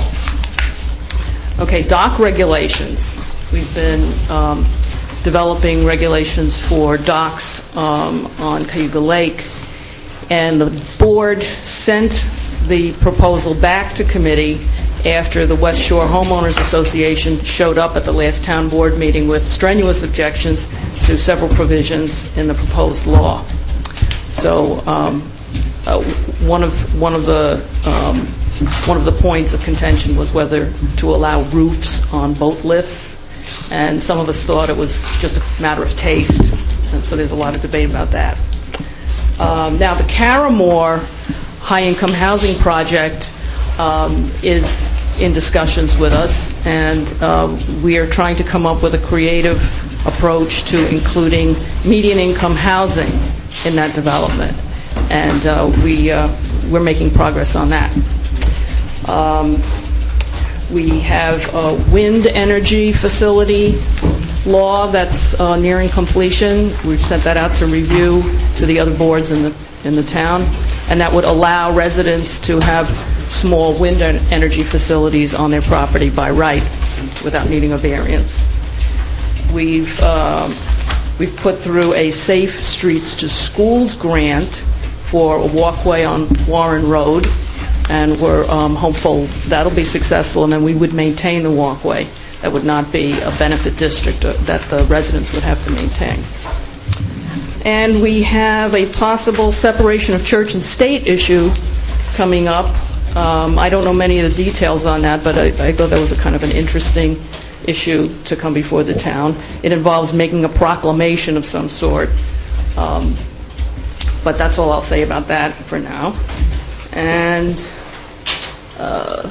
Okay, dock regulations. We've been um, developing regulations for docks um, on Cayuga Lake, and the board sent the proposal back to committee after the West Shore Homeowners Association showed up at the last town board meeting with strenuous objections to several provisions in the proposed law. So um, uh, one of one of the um, one of the points of contention was whether to allow roofs on boat lifts, and some of us thought it was just a matter of taste, and so there's a lot of debate about that. Um, now, the Caramore high-income housing project um, is in discussions with us, and uh, we are trying to come up with a creative approach to including median income housing in that development. And uh, we, uh, we're making progress on that. Um, we have a wind energy facility law that's uh, nearing completion. We've sent that out to review to the other boards in the in the town, and that would allow residents to have small wind en- energy facilities on their property by right without needing a variance. We've um, we've put through a Safe Streets to Schools grant for a walkway on Warren Road, and we're um, hopeful that'll be successful, and then we would maintain the walkway. That would not be a benefit district uh, that the residents would have to maintain. And we have a possible separation of church and state issue coming up. Um, I don't know many of the details on that, but I, I thought that was a kind of an interesting issue to come before the town. It involves making a proclamation of some sort. Um, but that's all I'll say about that for now. And uh,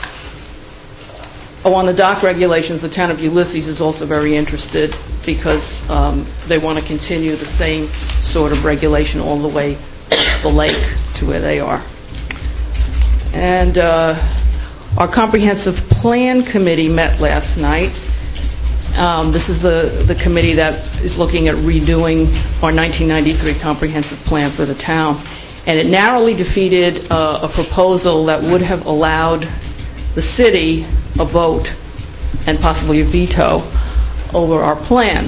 oh, on the dock regulations, the town of Ulysses is also very interested because um, they want to continue the same sort of regulation all the way up the lake to where they are. And uh, our comprehensive plan committee met last night. Um, this is the, the committee that is looking at redoing our nineteen ninety-three comprehensive plan for the town. And it narrowly defeated uh, a proposal that would have allowed the city a vote and possibly a veto over our plan.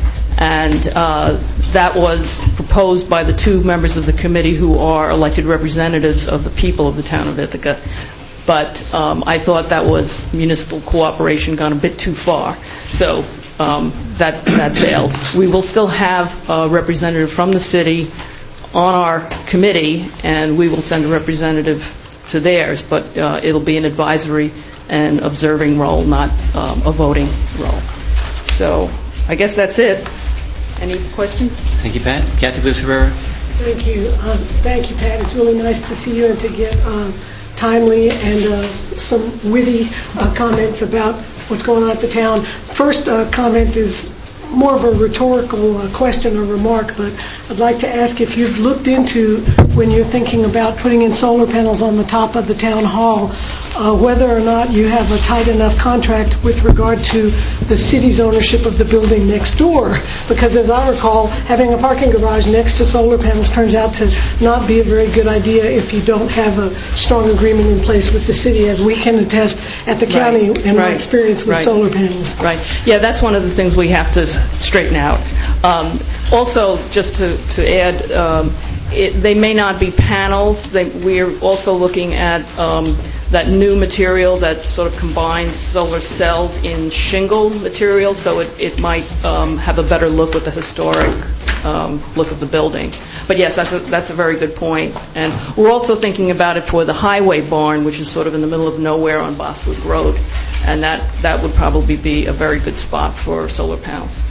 And uh, that was proposed by the two members of the committee who are elected representatives of the people of the town of Ithaca. But um, I thought that was municipal cooperation gone a bit too far. So um, that, that failed. We will still have a representative from the city on our committee, and we will send a representative to theirs, but uh, it'll be an advisory and observing role, not um, a voting role. So I guess that's it. Any questions? Thank you, Pat. Kathy Lewis Rivera. Thank you. Um, thank you, Pat. It's really nice to see you and to get um, timely and uh, some witty uh, comments about what's going on at the town. First uh, comment is more of a rhetorical uh, question or remark, but I'd like to ask if you've looked into, when you're thinking about putting in solar panels on the top of the town hall, uh, whether or not you have a tight enough contract with regard to the city's ownership of the building next door. Because as I recall, having a parking garage next to solar panels turns out to not be a very good idea if you don't have a strong agreement in place with the city, as we can attest at the county Right. in my Right. experience with Right. solar panels. Right. Yeah, that's one of the things we have to straighten out. Um, also, just to, to add, um, it, they may not be panels. They, we're also looking at um, that new material that sort of combines solar cells in shingle material, so it, it might um, have a better look with the historic um, look of the building. But yes, that's a, that's a very good point. And we're also thinking about it for the highway barn, which is sort of in the middle of nowhere on Boswood Road, and that, that would probably be a very good spot for solar panels.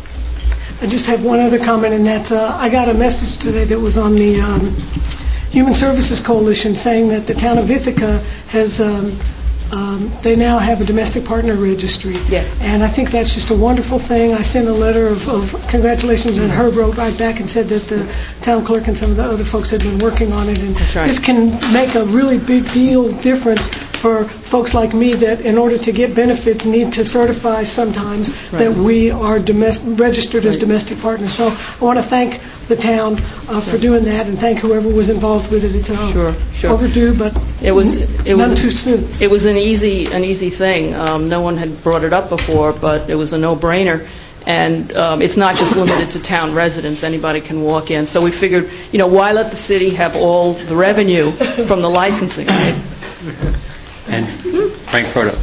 I just have one other comment, and that's uh, I got a message today that was on the um, Human Services Coalition saying that the town of Ithaca has, um, um, they now have a domestic partner registry. Yes. And I think that's just a wonderful thing. I sent a letter of, of congratulations, and Herb wrote right back and said that the town clerk and some of the other folks had been working on it. And right. This can make a really big deal difference for folks like me that in order to get benefits need to certify sometimes Right. that we are domestic, registered as Right. domestic partners. So I want to thank the town uh, for doing that, and thank whoever was involved with it. It's uh, Sure, sure. overdue, but It was it none was too soon. It was an easy an easy thing. Um, no one had brought it up before, but it was a no-brainer. And um, it's not just limited to town residents. Anybody can walk in. So we figured, you know, why let the city have all the revenue from the licensing? Right? And Frank Proto.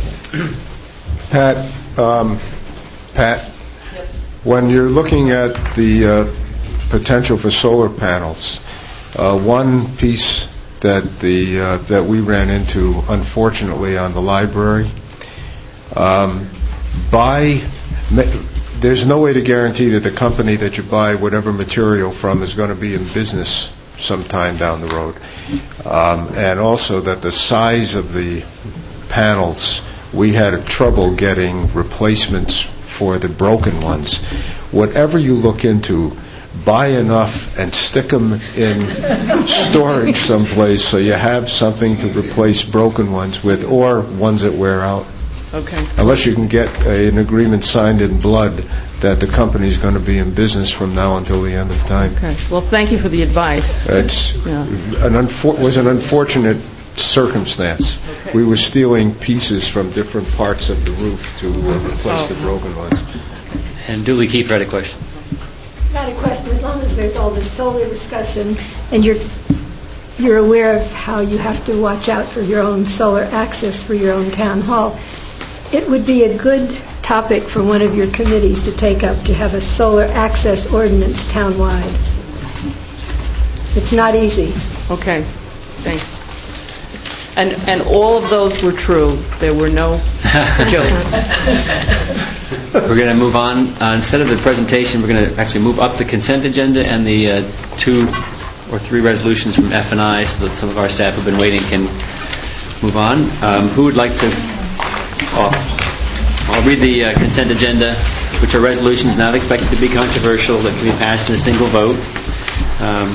Pat, um, Pat, when you're looking at the uh, potential for solar panels, uh, one piece that the uh, that we ran into, unfortunately, on the library, um, buy. There's no way to guarantee that the company that you buy whatever material from is going to be in business sometime down the road, um, and also that the size of the panels, we had trouble getting replacements for the broken ones. Whatever you look into, buy enough and stick them in storage someplace so you have something to replace broken ones with, or ones that wear out. Okay. Unless you can get a, an agreement signed in blood that the company's going to be in business from now until the end of time. Okay. Well, thank you for the advice. It's Yeah. an unfor- was an unfortunate circumstance. Okay. We were stealing pieces from different parts of the roof to uh, replace the broken ones. And Dooley Kiefer had a question. Not a question. As long as there's all this solar discussion and you're you're aware of how you have to watch out for your own solar access for your own town hall, it would be a good topic for one of your committees to take up, to have a solar access ordinance townwide. It's not easy. Okay. Thanks. And and all of those were true. There were no jokes. We're going to move on. Uh, instead of the presentation, we're going to actually move up the consent agenda, and the uh, two or three resolutions from F and I, so that some of our staff who've been waiting can move on. Um, who would like to... Oh, I'll read the uh, consent agenda, which are resolutions not expected to be controversial that can be passed in a single vote. Um,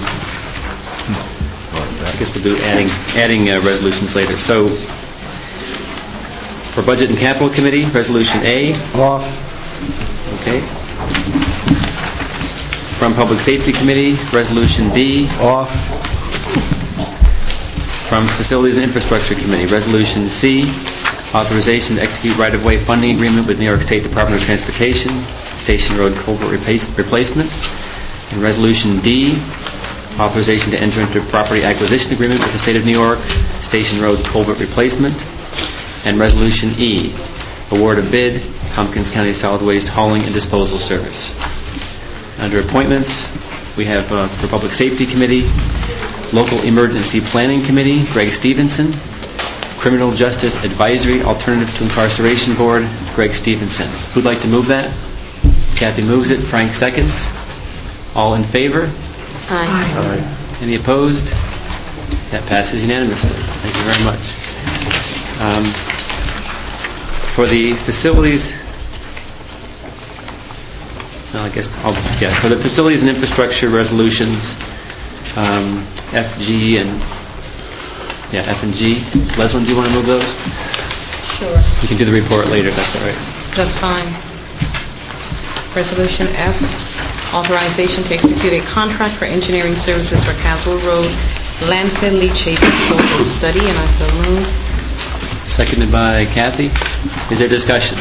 I guess we'll do adding adding uh, resolutions later. So, for Budget and Capital Committee, Resolution A. Off. Okay. From Public Safety Committee, Resolution B. Off. From Facilities and Infrastructure Committee, Resolution C. Authorization to execute right-of-way funding agreement with New York State Department of Transportation, Station Road culvert replace, replacement. And Resolution D. Authorization to enter into a property acquisition agreement with the State of New York, Station Road culvert replacement. And Resolution E. Award of bid, Tompkins County Solid Waste Hauling and Disposal Service. Under appointments, we have uh, for Public Safety Committee, Local Emergency Planning Committee, Greg Stevenson. Criminal Justice Advisory Alternative to Incarceration Board, Greg Stevenson. Who'd like to move that? Kathy moves it. Frank seconds. All in favor? Aye. Aye. Any opposed? That passes unanimously. Thank you very much. Um, for the facilities, no, I guess I'll, yeah, for the facilities and infrastructure resolutions, um, F, G, and yeah, F and G. Leslyn, do you want to move those? Sure. You can do the report later, if that's all right. That's fine. Resolution F, authorization to execute a contract for engineering services for Caswell Road landfill leachate disposal study, and I so move. Seconded by Kathy. Is there discussion?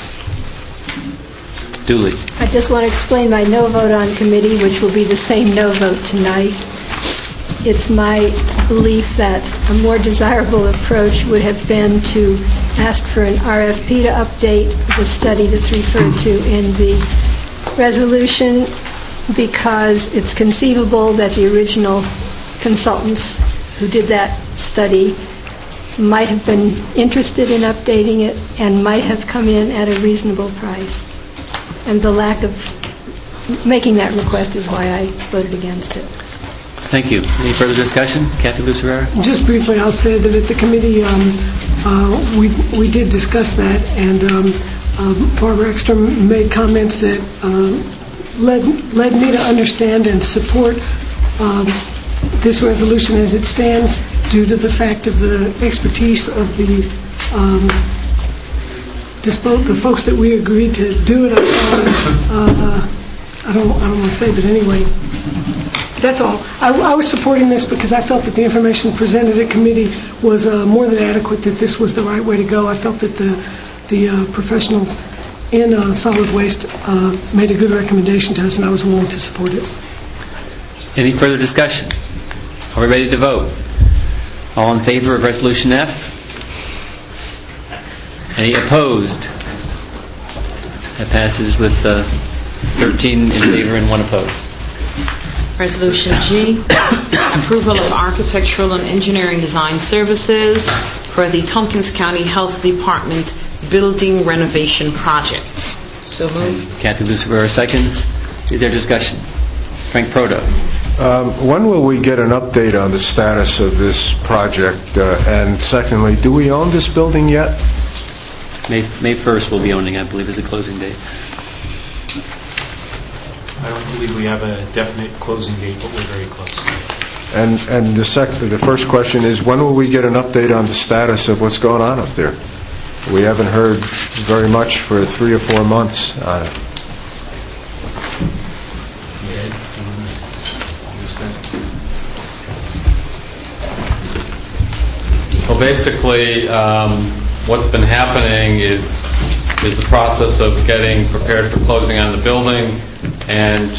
Dooley. I just want to explain my no vote on committee, which will be the same no vote tonight. It's my belief that a more desirable approach would have been to ask for an R F P to update the study that's referred to in the resolution, because it's conceivable that the original consultants who did that study might have been interested in updating it and might have come in at a reasonable price. And the lack of making that request is why I voted against it. Thank you. Any further discussion? Kathy Lucera? Just briefly, I'll say that at the committee, um, uh, we we did discuss that, and um, um, Barbara Ekstrom made comments that uh, led led me to understand and support um, this resolution as it stands, due to the fact of the expertise of the um, dispo- the folks that we agreed to do it. Uh, I don't I don't want to say, but anyway. That's all. I, I was supporting this because I felt that the information presented at committee was uh, more than adequate, that this was the right way to go. I felt that the the uh, professionals in uh, solid waste uh, made a good recommendation to us, and I was willing to support it. Any further discussion? Are we ready to vote? All in favor of Resolution F? Any opposed? That passes with uh, thirteen in favor and one opposed. Resolution G, approval of architectural and engineering design services for the Tompkins County Health Department building renovation project. So moved. Kathy Lucera seconds. Is there discussion? Frank Proto. Um, when will we get an update on the status of this project? Uh, and secondly, do we own this building yet? May May first we'll be owning, I believe, is the closing date. I don't believe we have a definite closing date, but we're very close. And and the sec- the first question is, when will we get an update on the status of what's going on up there? We haven't heard very much for three or four months on it. Well, basically, um, what's been happening is is the process of getting prepared for closing on the building, and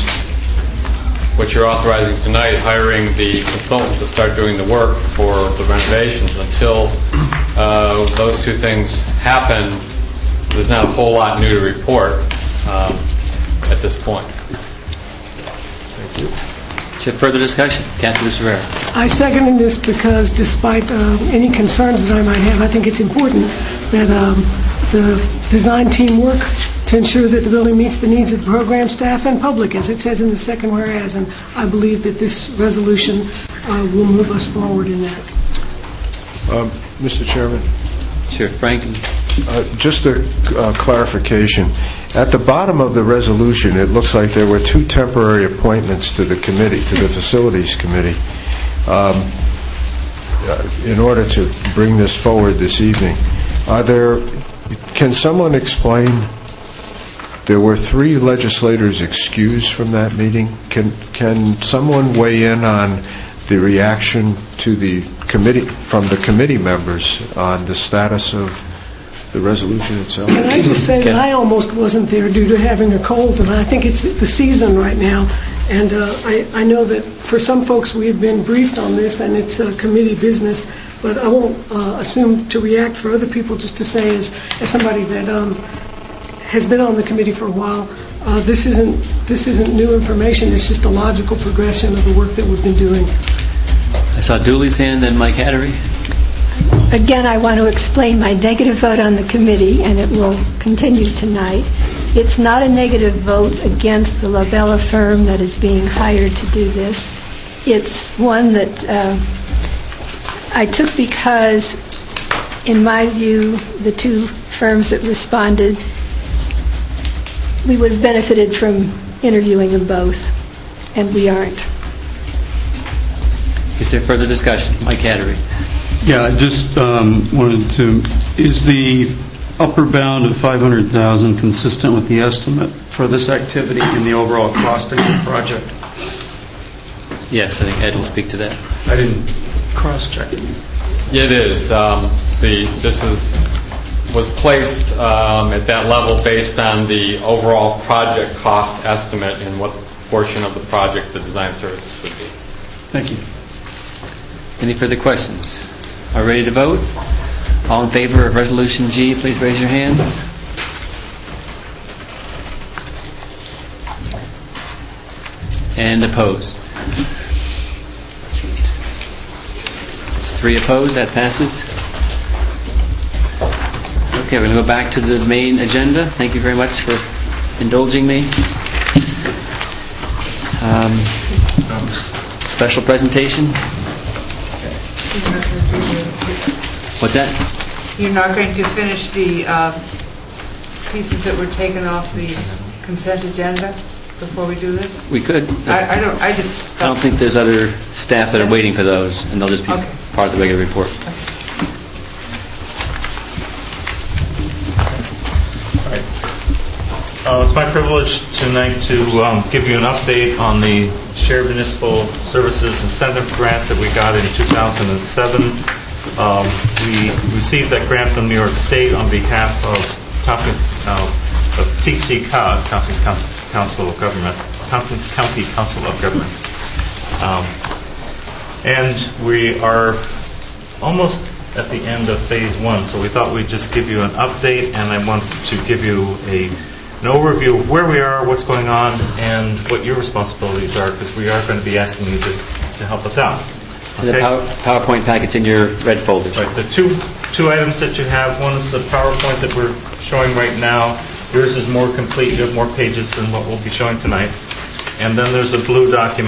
what you're authorizing tonight, hiring the consultants to start doing the work for the renovations. Until uh, those two things happen, there's not a whole lot new to report um, at this point. Thank you. Is there further discussion? Councilor Rivera. I second this because despite uh, any concerns that I might have, I think it's important that um, the design team work to ensure that the building meets the needs of the program staff and public, as it says in the second whereas, and I believe that this resolution uh, will move us forward in that. Um, Mister Chairman? Sure, Frank. Uh, just a uh, clarification. At the bottom of the resolution, it looks like there were two temporary appointments to the committee, to the Facilities Committee, um, uh, in order to bring this forward this evening. Are there? Can someone explain? There were three legislators excused from that meeting. Can can someone weigh in on the reaction to the committee from the committee members on the status of the resolution itself? Can I just say that I almost wasn't there due to having a cold, and I think it's the season right now. And uh, I, I know that for some folks we have been briefed on this, and it's uh, committee business. But I won't uh, assume to react for other people. Just to say, as as somebody that um, has been on the committee for a while, uh, this isn't this isn't new information. It's just a logical progression of the work that we've been doing. I saw Dooley's hand, then Mike Hattery. Again, I want to explain my negative vote on the committee, and it will continue tonight. It's not a negative vote against the Lobella firm that is being hired to do this. It's one that uh, I took because, in my view, the two firms that responded, we would have benefited from interviewing them both, and we aren't. Is there further discussion? Mike Hattery. Yeah, I just um, wanted to, is the upper bound of five hundred thousand dollars consistent with the estimate for this activity and the overall costing of the project? Yes, I think Ed will speak to that. I didn't cross-check it. It is. Um, the this is was placed um, at that level based on the overall project cost estimate and what portion of the project the design services would be. Thank you. Any further questions? Are we ready to vote? All in favor of Resolution G, please raise your hands. And opposed? It's three opposed. That passes. Okay, we're going to go back to the main agenda. Thank you very much for indulging me. Um, special presentation. What's that? You're not going to finish the uh, pieces that were taken off the consent agenda before we do this? We could. I, I don't. I just. I don't think there's other staff that are waiting for those, and they'll just be Okay. part of the regular report. Okay. Uh, it's my privilege tonight to um, give you an update on the Shared Municipal Services Incentive Grant that we got in two thousand seven. Um, we received that grant from New York State on behalf of Tompkins, uh, of T C C O G, Tompkins Council of Government, Tompkins County Council of Governments. Um, and we are almost at the end of phase one, so we thought we'd just give you an update, and I want to give you a an overview of where we are, what's going on, and what your responsibilities are, because we are going to be asking you to, to help us out. Okay. The power, PowerPoint packet's in your red folder. Right. The two two items that you have, one is the PowerPoint that we're showing right now. Yours is more complete. You have more pages than what we'll be showing tonight. And then there's a blue document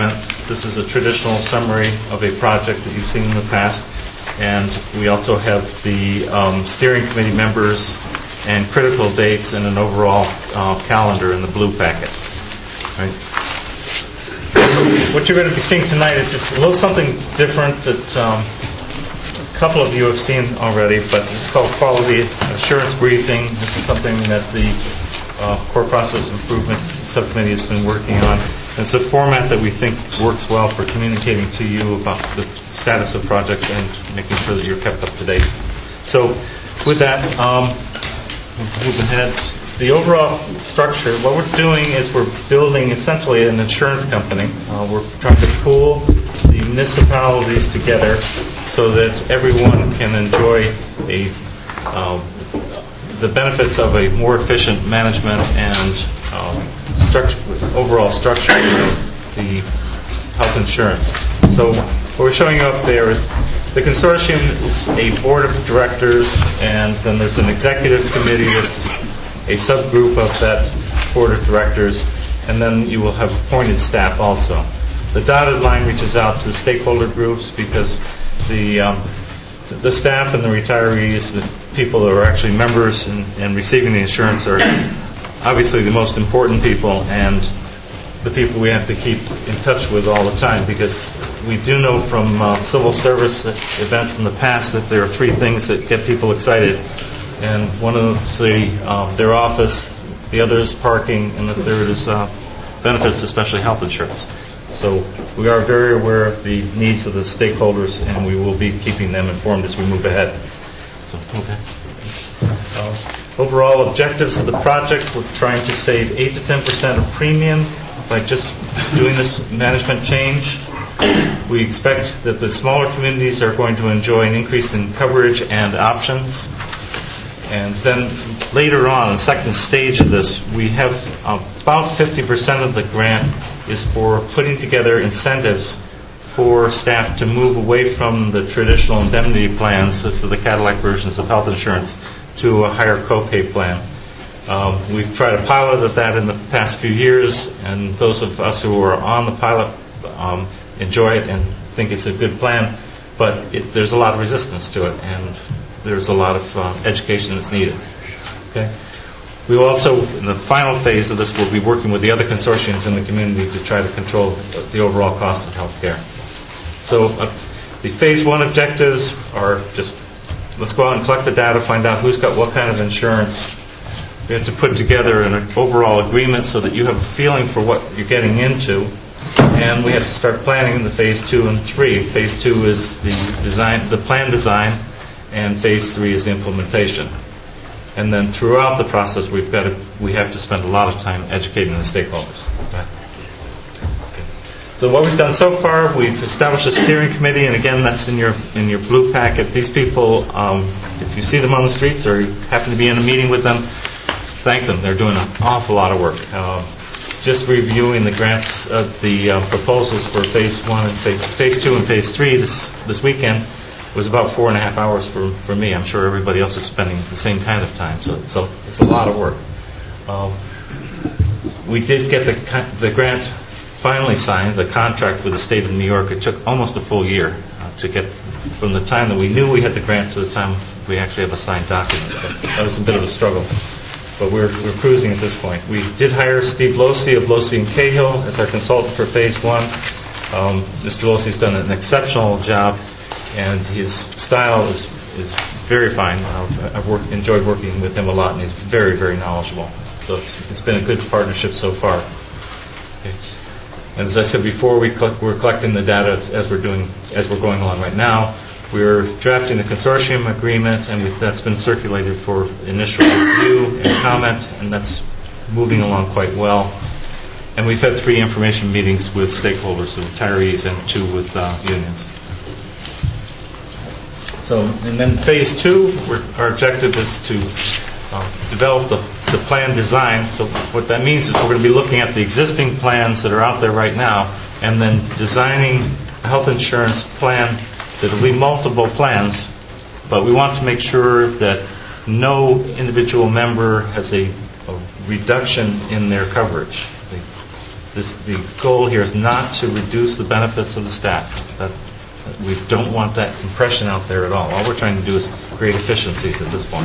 this is a traditional summary of a project that you've seen in the past. And we also have the um, steering committee members and critical dates and an overall uh, calendar in the blue packet. Right. What you're going to be seeing tonight is just a little something different that um, a couple of you have seen already, but it's called Quality Assurance Briefing. This is something that the uh, Core Process Improvement Subcommittee has been working on. And it's a format that we think works well for communicating to you about the status of projects and making sure that you're kept up to date. So with that, um, we'll move ahead. The overall structure, what we're doing is we're building essentially an insurance company. Uh, we're trying to pool the municipalities together so that everyone can enjoy a uh, the benefits of a more efficient management and um, structure, overall structure of the health insurance. So what we're showing you up there is the consortium is a board of directors, and then there's an executive committee that's a subgroup of that board of directors, and then you will have appointed staff also. The dotted line reaches out to the stakeholder groups because the um, the staff and the retirees, the people that are actually members and, and receiving the insurance are obviously the most important people and the people we have to keep in touch with all the time, because we do know from uh, civil service events in the past that there are three things that get people excited. And one of them is the, um, their office, the other is parking, and the third is uh, benefits, especially health insurance. So we are very aware of the needs of the stakeholders, and we will be keeping them informed as we move ahead. So, okay. Uh, overall objectives of the project, we're trying to save eight to ten percent of premium by just doing this management change. We expect that the smaller communities are going to enjoy an increase in coverage and options. And then later on, the second stage of this, we have uh, about fifty percent of the grant is for putting together incentives for staff to move away from the traditional indemnity plans, this is the Cadillac versions of health insurance, to a higher copay plan. Um, we've tried a pilot of that in the past few years, and those of us who are on the pilot um, enjoy it and think it's a good plan, but it, there's a lot of resistance to it, and there's a lot of uh, education that's needed. Okay. We will also, in the final phase of this, we'll be working with the other consortiums in the community to try to control the overall cost of health care. So uh, the phase one objectives are just, let's go out and collect the data, find out who's got what kind of insurance. We have to put together an overall agreement so that you have a feeling for what you're getting into. And we have to start planning in the phase two and three. Phase two is the design, the plan design, and phase three is the implementation. And then throughout the process, we've got to, we have to spend a lot of time educating the stakeholders. Okay. Okay. So what we've done so far, we've established a steering committee, and again, that's in your in your blue packet. These people, um, if you see them on the streets or you happen to be in a meeting with them, thank them. They're doing an awful lot of work. Uh, just reviewing the grants, uh, the uh, proposals for phase one and phase, phase two and phase three this this weekend was about four and a half hours for, for me. I'm sure everybody else is spending the same kind of time, so it's a, it's a lot of work. Um, we did get the the grant finally signed, the contract with the state of New York. It took almost a full year uh, to get from the time that we knew we had the grant to the time we actually have a signed document. So that was a bit of a struggle, but we're we're cruising at this point. We did hire Steve Losey of Losey and Cahill as our consultant for phase one. Um, Mister Losey's done an exceptional job, and his style is is very fine. I've, I've worked, enjoyed working with him a lot, and he's very, very knowledgeable. So it's, it's been a good partnership so far. Okay. And as I said before, we collect, we're collecting the data as we're doing as we're going along right now. We're drafting the consortium agreement, and we, that's been circulated for initial review and comment, and that's moving along quite well. And we've had three information meetings with stakeholders, the retirees, and two with uh, unions. So, and then phase two, we're, our objective is to uh, develop the, the plan design. So what that means is we're going to be looking at the existing plans that are out there right now, and then designing a health insurance plan that will be multiple plans, but we want to make sure that no individual member has a, a reduction in their coverage. this, the goal here is not to reduce the benefits of the staff. That's, we don't want that impression out there at all. All we're trying to do is create efficiencies at this point.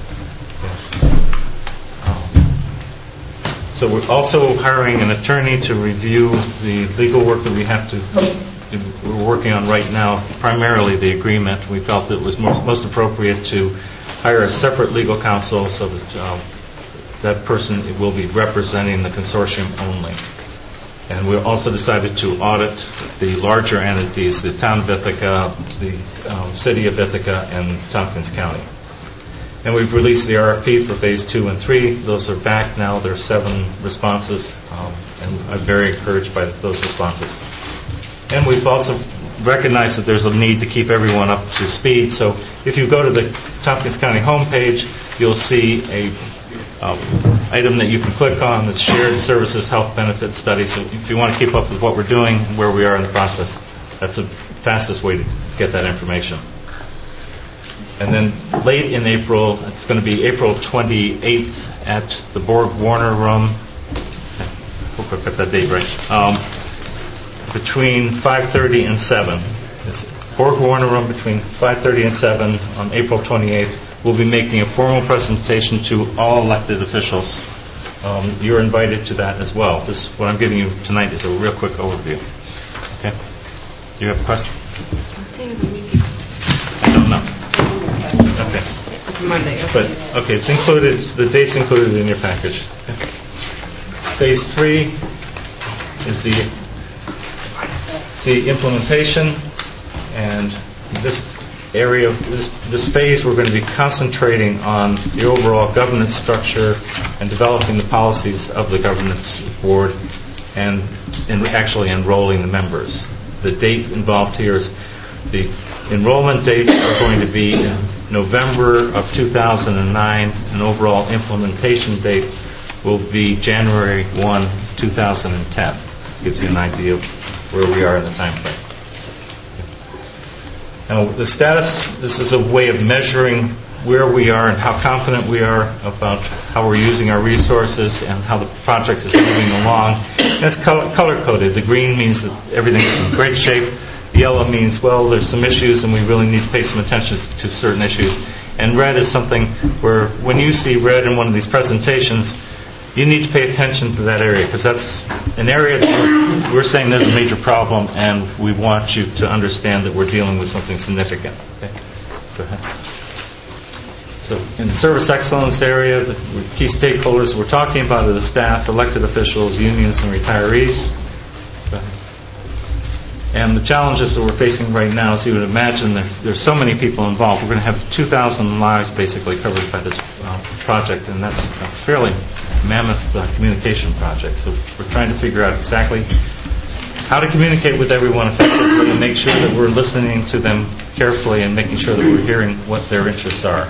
So we're also hiring an attorney to review the legal work that we have to do. We're working on right now, primarily the agreement. We felt it was most, most appropriate to hire a separate legal counsel so that um, that person will be representing the consortium only. And we also decided to audit the larger entities, the town of Ithaca, the um, city of Ithaca, and Tompkins County. And we've released the R F P for phase two and three. Those are back now. There are seven responses, um, and I'm very encouraged by those responses. And we've also recognized that there's a need to keep everyone up to speed. So if you go to the Tompkins County homepage, you'll see a um, item that you can click on that's Shared Services Health Benefit Study. So if you want to keep up with what we're doing and where we are in the process, that's the fastest way to get that information. And then late in April, it's going to be April twenty-eighth at the Borg Warner Room. Hope I got that date right. Um, between five thirty and seven. It's Borg Warner Room between five thirty and seven on April twenty-eighth. We'll be making a formal presentation to all elected officials. Um, you're invited to that as well. This, what I'm giving you tonight, is a real quick overview. Okay? Do you have a question? I don't know. Okay. It's Monday. Okay. But okay, it's included. The date's included in your package. Okay. Phase three is the the implementation, and this area, this this phase, we're going to be concentrating on the overall governance structure and developing the policies of the governance board, and and actually enrolling the members. The date involved here is the enrollment dates are going to be in November of two thousand nine, and overall implementation date will be January first, two thousand ten. Gives you an idea of where we are in the time frame. Now, the status, this is a way of measuring where we are and how confident we are about how we're using our resources and how the project is moving along. And it's color-coded. The green means that everything's in great shape. Yellow means, well, there's some issues and we really need to pay some attention to certain issues. And red is something where when you see red in one of these presentations, you need to pay attention to that area, because that's an area that we're, we're saying there's a major problem, and we want you to understand that we're dealing with something significant. Okay? Go ahead. So in the service excellence area, the key stakeholders we're talking about are the staff, elected officials, unions, and retirees. Go ahead. And the challenges that we're facing right now, as you would imagine, there's, there's so many people involved. We're going to have two thousand lives basically covered by this uh, project, and that's a fairly mammoth uh, communication project. So we're trying to figure out exactly how to communicate with everyone effectively and make sure that we're listening to them carefully and making sure that we're hearing what their interests are.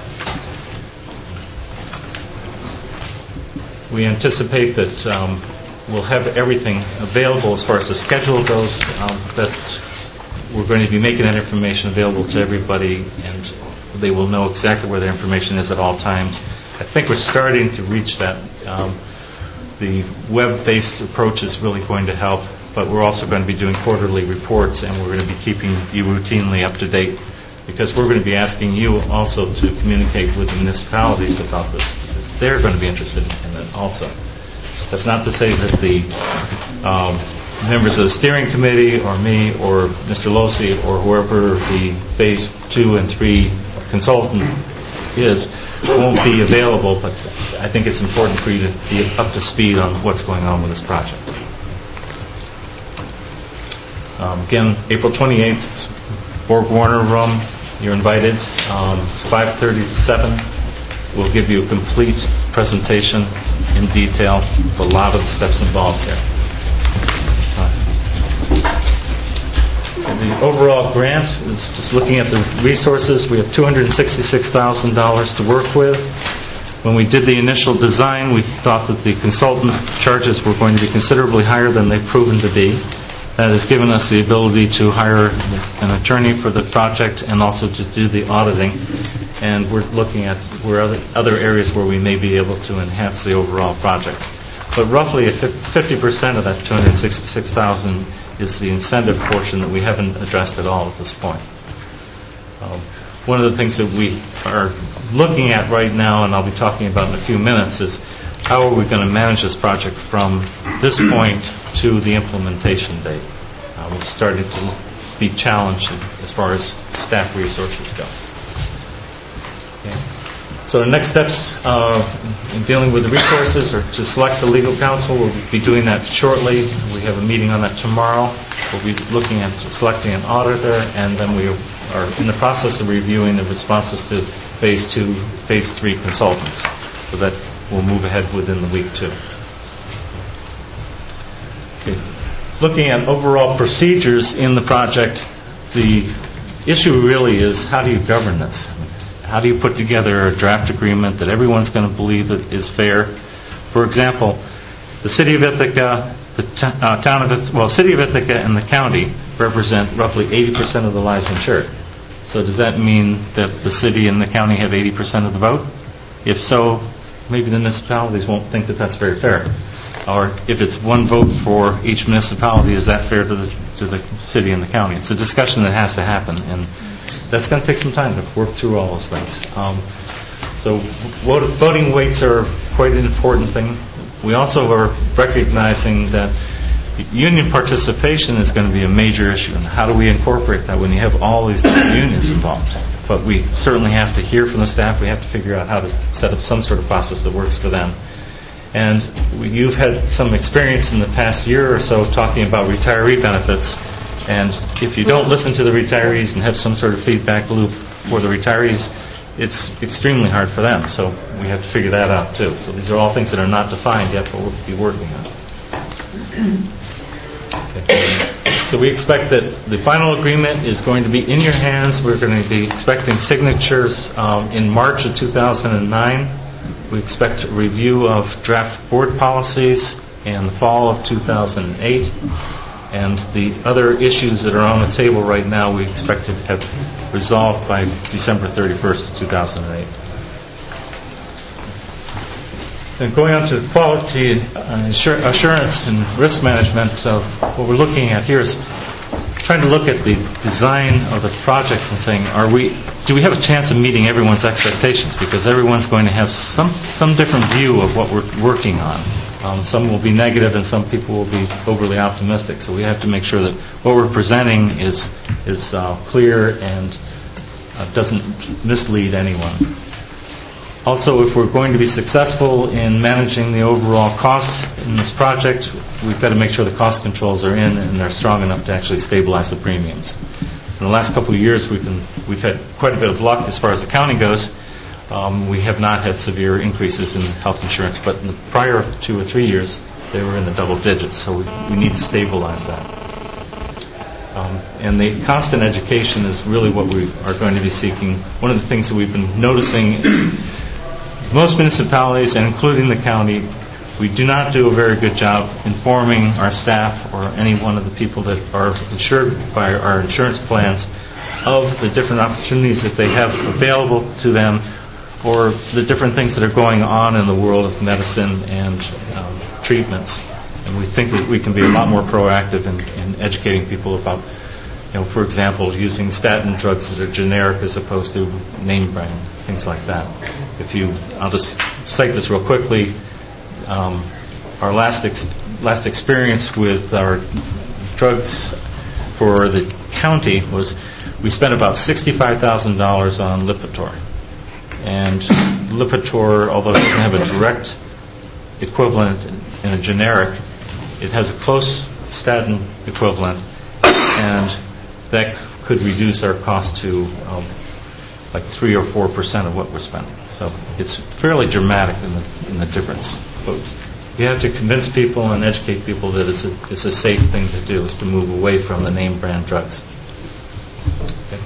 We anticipate that um, we'll have everything available as far as the schedule goes, um, that we're going to be making that information available to everybody, and they will know exactly where their information is at all times. I think we're starting to reach that. Um, the web-based approach is really going to help, but we're also going to be doing quarterly reports, and we're going to be keeping you routinely up to date, because we're going to be asking you also to communicate with the municipalities about this, because they're going to be interested in it also. That's not to say that the um, members of the steering committee or me or Mister Losi or whoever the phase two and three consultant is won't be available, but I think it's important for you to be up to speed on what's going on with this project. Um, again, April twenty-eighth, Borg Warner Room, you're invited. Um, it's five thirty to seven. We'll give you a complete presentation in detail of a lot of the steps involved here. And the overall grant is just looking at the resources. We have two hundred sixty-six thousand dollars to work with. When we did the initial design, we thought that the consultant charges were going to be considerably higher than they've proven to be. That has given us the ability to hire an attorney for the project and also to do the auditing. And we're looking at where other, other areas where we may be able to enhance the overall project. but roughly fifty percent of that two hundred sixty-six thousand is the incentive portion that we haven't addressed at all at this point. Um, one of the things that we are looking at right now, and I'll be talking about in a few minutes, is how are we going to manage this project from this point to the implementation date. Uh, we're starting to be challenged as far as staff resources go. Okay. So the next steps uh, in dealing with the resources are to select the legal counsel. We'll be doing that shortly. We have a meeting on that tomorrow. We'll be looking at selecting an auditor, and then we are in the process of reviewing the responses to phase two, phase three consultants. So that will move ahead within the week too. Okay. Looking at overall procedures in the project, the issue really is how do you govern this? How do you put together a draft agreement that everyone's going to believe that is fair? For example, the City of Ithaca, the t- uh, town of Ithaca, well, City of Ithaca and the county represent roughly eighty percent of the lives insured. So does that mean that the city and the county have eighty percent of the vote? If so, maybe the municipalities won't think that that's very fair. Or if it's one vote for each municipality, is that fair to the to the city and the county? It's a discussion that has to happen, and that's going to take some time to work through all those things. Um, so vote, voting weights are quite an important thing. We also are recognizing that union participation is going to be a major issue, and how do we incorporate that when you have all these different unions involved? But we certainly have to hear from the staff. We have to figure out how to set up some sort of process that works for them. And we, you've had some experience in the past year or so talking about retiree benefits. And if you don't listen to the retirees and have some sort of feedback loop for the retirees, it's extremely hard for them. So we have to figure that out too. So these are all things that are not defined yet, but we'll be working on. Okay. So we expect that the final agreement is going to be in your hands. We're going to be expecting signatures um, in March of two thousand nine. We expect a review of draft board policies in the fall of two thousand eight. And the other issues that are on the table right now we expect to have resolved by December thirty-first, two thousand eight. Then going on to the quality uh, assurance and risk management, uh, what we're looking at here is trying to look at the design of the projects and saying, are we, do we have a chance of meeting everyone's expectations? Because everyone's going to have some, some different view of what we're working on. Um, some will be negative and some people will be overly optimistic. So we have to make sure that what we're presenting is, is uh, clear and uh, doesn't mislead anyone. Also, if we're going to be successful in managing the overall costs in this project, we've got to make sure the cost controls are in and they're strong enough to actually stabilize the premiums. In the last couple of years, we've been, we've had quite a bit of luck as far as the county goes. Um, we have not had severe increases in health insurance, but in the prior two or three years, they were in the double digits, so we, we need to stabilize that. Um, and the constant education is really what we are going to be seeking. One of the things that we've been noticing is most municipalities, and including the county, we do not do a very good job informing our staff or any one of the people that are insured by our insurance plans of the different opportunities that they have available to them, or the different things that are going on in the world of medicine and um, treatments. And we think that we can be a lot more proactive in, in educating people about, you know, for example, using statin drugs that are generic as opposed to name brand, things like that. If you, I'll just cite this real quickly. Um, our last ex- last experience with our drugs for the county was we spent about sixty-five thousand dollars on Lipitor. And Lipitor, although it doesn't have a direct equivalent in a generic, it has a close statin equivalent, and that could reduce our cost to um, like three or four percent of what we're spending. So it's fairly dramatic in the in the difference. But you have to convince people and educate people that it's a, it's a safe thing to do, is to move away from the name brand drugs. Okay.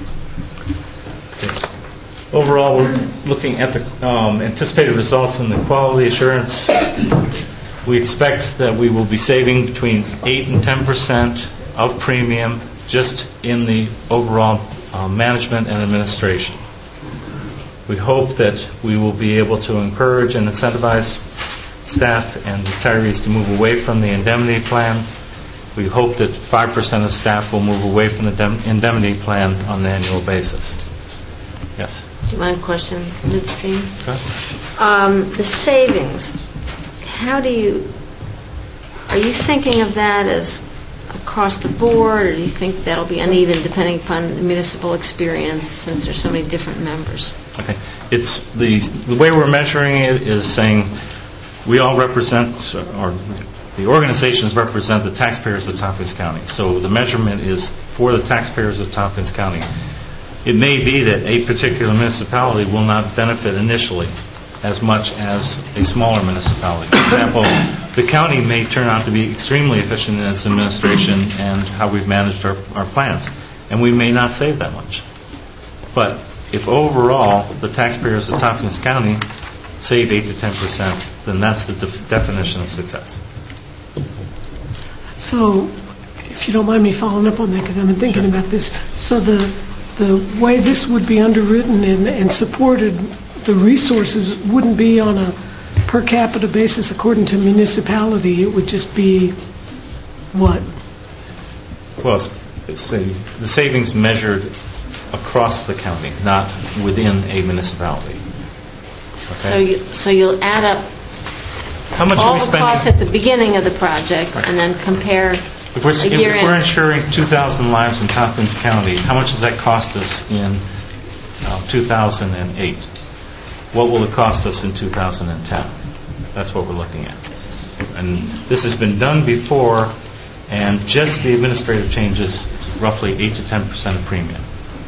Okay. Overall, we're looking at the um, anticipated results in the quality assurance. We expect that we will be saving between eight and ten percent of premium just in the overall uh, management and administration. We hope that we will be able to encourage and incentivize staff and retirees to move away from the indemnity plan. We hope that five percent of staff will move away from the dem- indemnity plan on an annual basis. Yes? Do you mind question midstream? Okay. Um, the savings, how do you, are you thinking of that as across the board, or do you think that'll be uneven depending upon the municipal experience since there's so many different members? Okay. It's the, the way we're measuring it is saying we all represent, or the organizations represent the taxpayers of Tompkins County. So the measurement is for the taxpayers of Tompkins County. It may be that a particular municipality will not benefit initially as much as a smaller municipality. For example, the county may turn out to be extremely efficient in its administration and how we've managed our, our plans, and we may not save that much. But if overall the taxpayers of Tompkins County save eight to ten percent, then that's the def- definition of success. So, if you don't mind me following up on that, because I've been thinking about this. So the the way this would be underwritten and, and supported, the resources wouldn't be on a per capita basis according to municipality. It would just be what? Well, it's, it's a, the savings measured across the county, not within a municipality. Okay? So you, so you'll add up How much all are we the spending? costs at the beginning of the project Right. and then compare If we're, a if year we're in. insuring two thousand lives in Tompkins County, how much does that cost us in uh, two thousand eight? What will it cost us in two thousand ten? That's what we're looking at. And this has been done before, and just the administrative changes, it's roughly eight to ten percent of premium.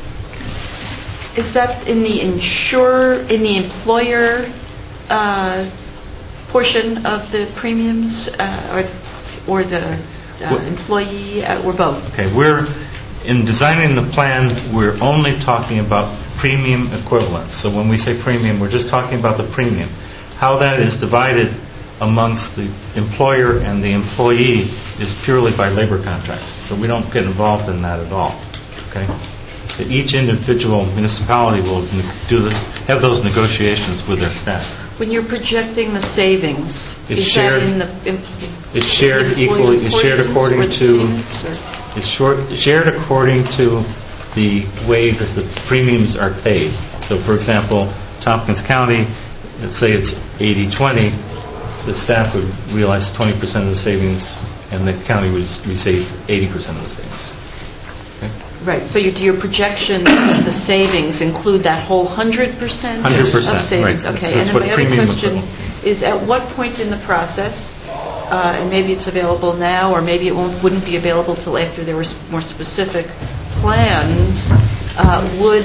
Is that in the insurer, in the employer uh, portion of the premiums, uh, or, or the uh, employee, uh, or both? Okay, we're in designing the plan, we're only talking about premium equivalents. So when we say premium, we're just talking about the premium. How that is divided amongst the employer and the employee is purely by labor contract. So we don't get involved in that at all. Okay? Each individual municipality will do the, have those negotiations with their staff. When you're projecting the savings, It's is shared- that in the em- It's shared the equally. It's shared portions according or the to. payments, or- It's short, shared according to the way that the premiums are paid. So, for example, Tompkins County, let's say it's eighty twenty, the staff would realize twenty percent of the savings, and the county would receive eighty percent of the savings. Okay? Right. So your, your projections of the savings include that whole one hundred percent one hundred percent, of savings. right. Okay. That's- that's and then what my other premium question equivalent is, at what point in the process, uh, and maybe it's available now, or maybe it won't, wouldn't be available till after there were s- more specific plans, uh, would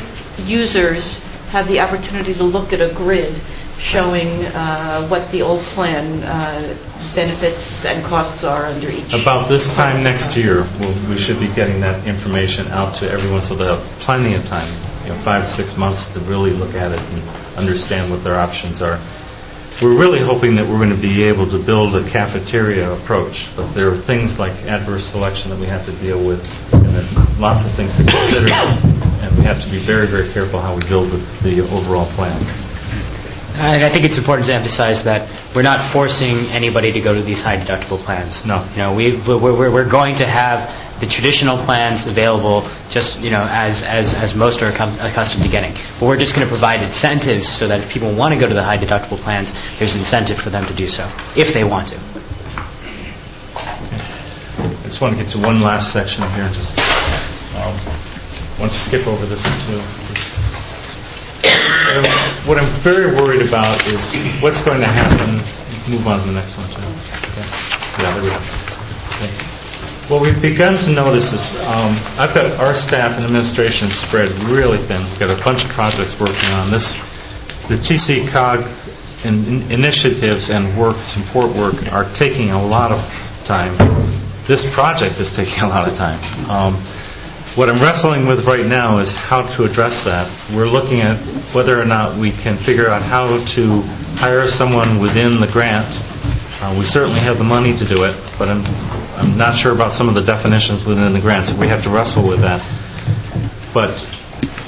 users have the opportunity to look at a grid showing uh, what the old plan uh, benefits and costs are under each? About this time next year, we'll, we should be getting that information out to everyone, so they'll have plenty of time, you know, five, six months to really look at it and understand what their options are. We're really hoping that we're going to be able to build a cafeteria approach, but there are things like adverse selection that we have to deal with, and there are lots of things to consider, and we have to be very, very careful how we build the, the overall plan. And I think it's important to emphasize that we're not forcing anybody to go to these high deductible plans. No. You know, we we're, we're going to have the traditional plans available, just you know, as as as most are accum- accustomed to getting. But we're just going to provide incentives so that if people want to go to the high deductible plans, there's incentive for them to do so if they want to. I just want to get to one last section here. Just um, why don't you skip over this too? What I'm very worried about is what's going to happen. Move on to the next one, too. Okay. Yeah, there we go. Okay. What we've begun to notice is um, I've got our staff and administration spread really thin. We've got a bunch of projects working on this. The T C C O G in, in initiatives and work, support work, are taking a lot of time. This project is taking a lot of time. Um, What I'm wrestling with right now is how to address that. We're looking at whether or not we can figure out how to hire someone within the grant. Uh, we certainly have the money to do it, but I'm I'm not sure about some of the definitions within the grant, so we have to wrestle with that. But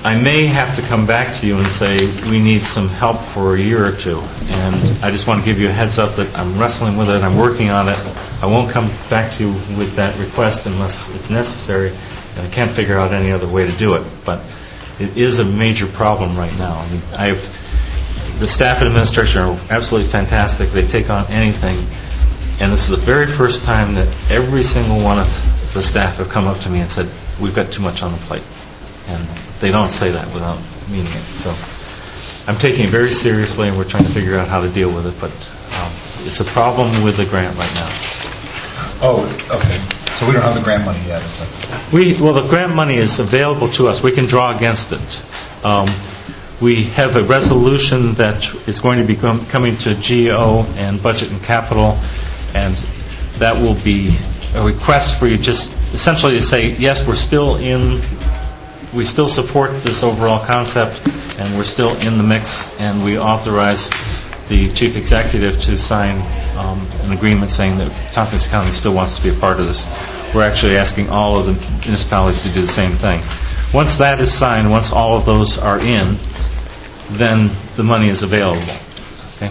I may have to come back to you and say we need some help for a year or two. And I just want to give you a heads up that I'm wrestling with it, I'm working on it. I won't come back to you with that request unless it's necessary, and I can't figure out any other way to do it. But it is a major problem right now. I mean, I've, the staff and administration are absolutely fantastic. They take on anything. And this is the very first time that every single one of the staff have come up to me and said, we've got too much on the plate. And they don't say that without meaning it. So I'm taking it very seriously, and we're trying to figure out how to deal with it. But um, it's a problem with the grant right now. Oh, okay. So we don't have the grant money yet. So. We well, the grant money is available to us. We can draw against it. Um, we have a resolution that is going to be com- coming to G O and Budget and Capital, and that will be a request for you just essentially to say, yes, we're still in. We still support this overall concept, and we're still in the mix, and we authorize the chief executive to sign um, an agreement saying that Tompkins County still wants to be a part of this. We're actually asking all of the municipalities to do the same thing. Once that is signed, once all of those are in, then the money is available. Okay?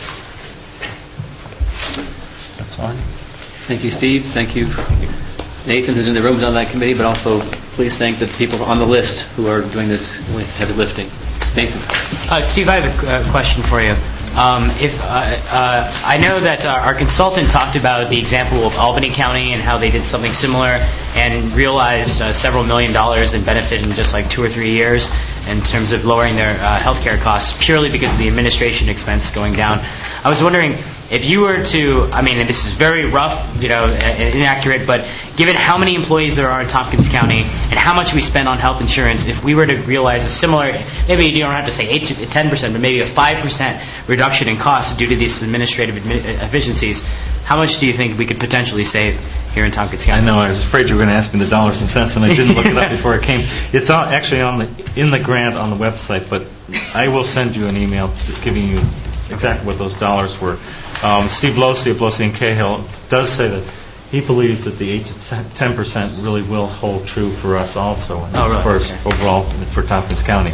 That's all. Thank you, Steve. Thank you, Nathan, who's in the rooms on that committee, but also please thank the people on the list who are doing this heavy lifting. Nathan. Uh, Steve, I have a uh, question for you. Um, if uh, uh, I know that uh, our consultant talked about the example of Albany County and how they did something similar and realized uh, several million dollars in benefit in just like two or three years in terms of lowering their uh, health care costs purely because of the administration expense going down. I was wondering if you were to, I mean, and this is very rough, you know, inaccurate, but given how many employees there are in Tompkins County and how much we spend on health insurance, if we were to realize a similar, maybe you don't have to say eight to ten percent, but maybe a five percent reduction in costs due to these administrative admi- efficiencies, how much do you think we could potentially save here in Tompkins County? I know. I was afraid you were going to ask me the dollars and cents, and I didn't look it up before it came. It's all, actually on the in the grant on the website, but I will send you an email giving you exactly what those dollars were. Um, Steve Losey of Losey and Cahill does say that he believes that the eight to ten percent really will hold true for us also, and oh, as right. far okay. as overall for Tompkins County.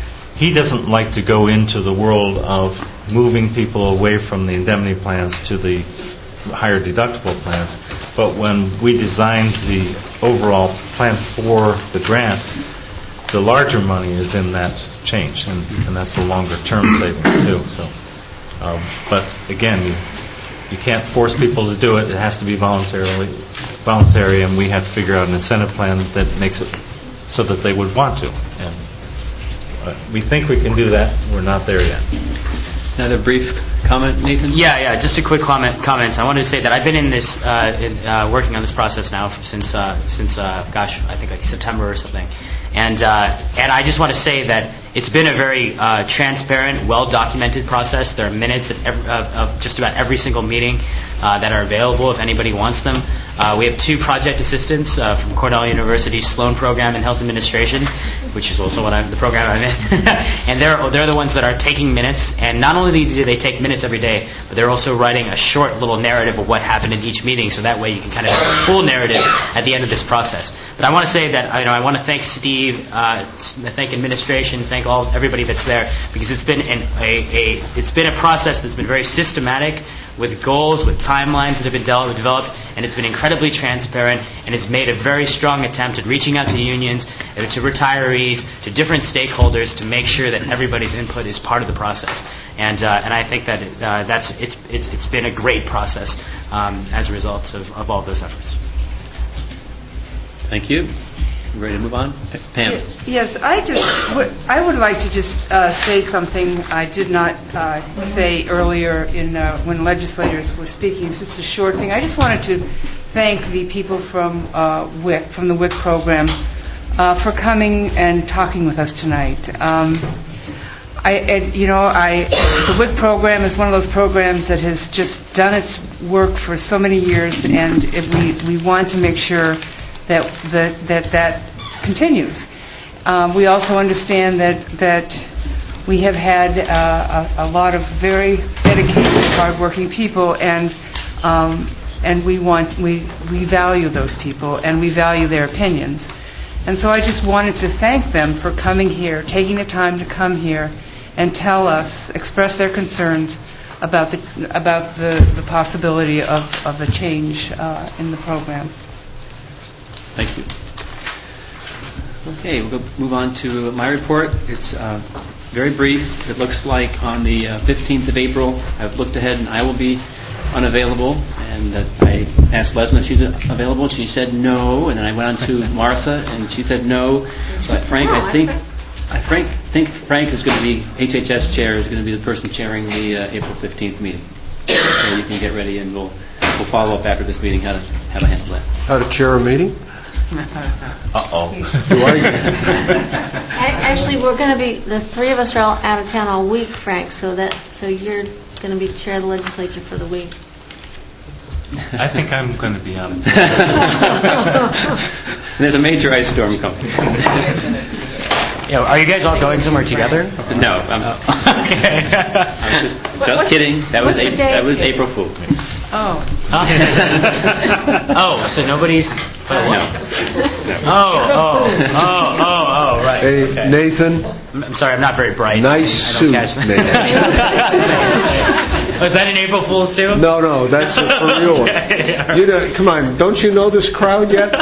He doesn't like to go into the world of moving people away from the indemnity plans to the higher deductible plans, but when we designed the overall plan for the grant, the larger money is in that change, and, and that's the longer term savings too. So, um, but again, you, you can't force people to do it. It has to be voluntarily voluntary, and we have to figure out an incentive plan that makes it so that they would want to. And uh, we think we can do that. We're not there yet. Another brief comment, Nathan? Yeah, yeah. Just a quick comment. Comments. I wanted to say that I've been in this, uh, in, uh, working on this process now since, uh, since, uh, gosh, I think like September or something. And uh, and I just want to say that it's been a very uh, transparent, well-documented process. There are minutes of, every, of, of just about every single meeting uh, that are available if anybody wants them. Uh, we have two project assistants uh, from Cornell University's Sloan Program in Health Administration, which is also what I'm, the program I'm in. And they're they're the ones that are taking minutes. And not only do they take minutes every day, but they're also writing a short little narrative of what happened in each meeting. So that way you can kind of have a full narrative at the end of this process. But I want to say that you know I want to thank Steve, uh, thank administration, thank all everybody that's there, because it's been an, a, a it's been a process that's been very systematic, with goals, with timelines that have been de- developed, and it's been incredibly transparent, and has made a very strong attempt at reaching out to unions, uh, to retirees, to different stakeholders, to make sure that everybody's input is part of the process. And uh, and I think that uh, that's it's it's it's been a great process um, as a result of, of all of those efforts. Thank you. Ready to move on? Pam. Yes, I just would, I would like to just uh, say something I did not uh, say earlier in uh, when legislators were speaking. It's just a short thing. I just wanted to thank the people from uh, W I C, from the W I C program, uh, for coming and talking with us tonight. Um, I, and, you know, I the W I C program is one of those programs that has just done its work for so many years, and if we we want to make sure that that that, that continues. Um, we also understand that that we have had uh, a, a lot of very dedicated, hardworking people, and um, and we want we we value those people, and we value their opinions. And so I just wanted to thank them for coming here, taking the time to come here and tell us, express their concerns about the about the, the possibility of, of a change uh, in the program. Thank you. Okay, we'll go move on to my report. It's uh, very brief. It looks like on the uh, fifteenth of April, I've looked ahead and I will be unavailable. And uh, I asked Leslie if she's available. She said no. And then I went on to Martha and she said no. But Frank, I think I Frank think Frank is going to be H H S chair is going to be the person chairing the uh, April fifteenth meeting. So you can get ready and we'll we'll follow up after this meeting how to how to handle that. How to chair a meeting? Uh-oh. Do I? Actually, we're going to be, the three of us are all out of town all week, Frank, so that so you're going to be chair of the legislature for the week. I think I'm going to be out of town. There's a major ice storm coming. Yeah, are you guys all going somewhere together? No. I'm, okay. I'm just just kidding. That was April, that was April Fool. Oh. Oh, so nobody's. Oh, no. oh, oh, oh, oh, oh, right. Hey, okay. Nathan. I'm sorry, I'm not very bright. Nice I don't suit, catch that. man. Was that an April Fool's too? No, no, that's a for real. Okay. You know, come on, don't you know this crowd yet?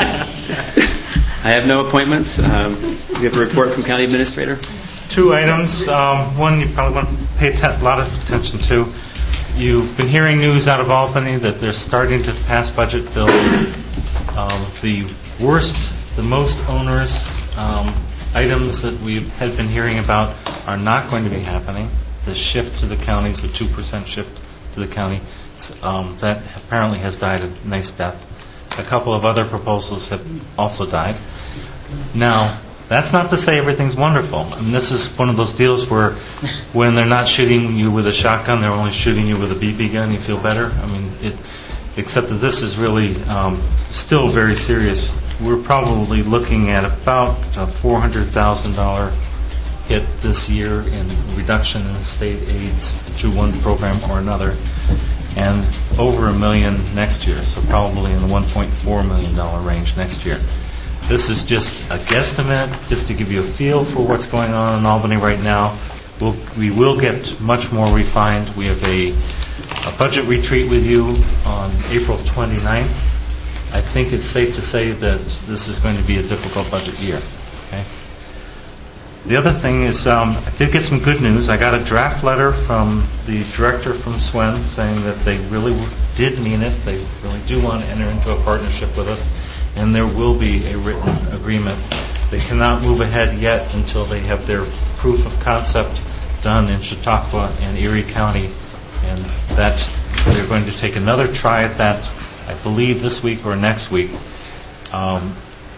I have no appointments. Um, we have a report from County Administrator. Two items. Um, one you probably want to pay a lot of attention to. You've been hearing news out of Albany that they're starting to pass budget bills. Um, the worst, the most onerous um, items that we had been hearing about are not going to be happening. The shift to the counties, the two percent shift to the county, um, that apparently has died a nice death. A couple of other proposals have also died. Now, that's not to say everything's wonderful. I mean, this is one of those deals where when they're not shooting you with a shotgun, they're only shooting you with a B B gun, you feel better. I mean, it, except that this is really um, still very serious. We're probably looking at about a four hundred thousand dollars hit this year in reduction in state aids through one program or another, and over a million next year, so probably in the one point four million dollars range next year. This is just a guesstimate, just to give you a feel for what's going on in Albany right now. We'll, we will get much more refined. We have a, a budget retreat with you on April twenty-ninth. I think it's safe to say that this is going to be a difficult budget year. Okay? The other thing is, um, I did get some good news. I got a draft letter from the director from S W E N saying that they really did mean it. They really do want to enter into a partnership with us, and there will be a written agreement. They cannot move ahead yet until they have their proof of concept done in Chautauqua and Erie County, and that they're going to take another try at that, I believe, this week or next week. Um,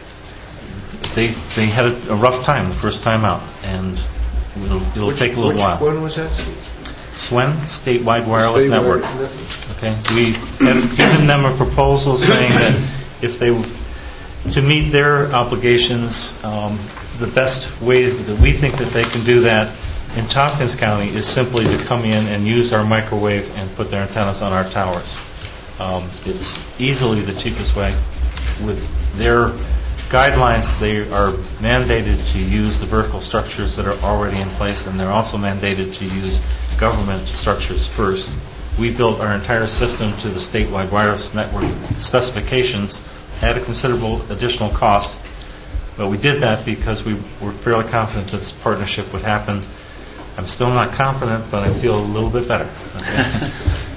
they they had a, a rough time the first time out, and it'll, it'll which, take a little which while. When was that? S W E N, Statewide Wireless Statewide Network. Network. Okay, we have given them a proposal saying that if they, to meet their obligations, um, the best way that we think that they can do that in Tompkins County is simply to come in and use our microwave and put their antennas on our towers. Um, it's easily the cheapest way. With their guidelines, they are mandated to use the vertical structures that are already in place, and they're also mandated to use government structures first. We built our entire system to the statewide wireless network specifications at a considerable additional cost, but we did that because we were fairly confident that this partnership would happen. I'm still not confident, but I feel a little bit better. Okay.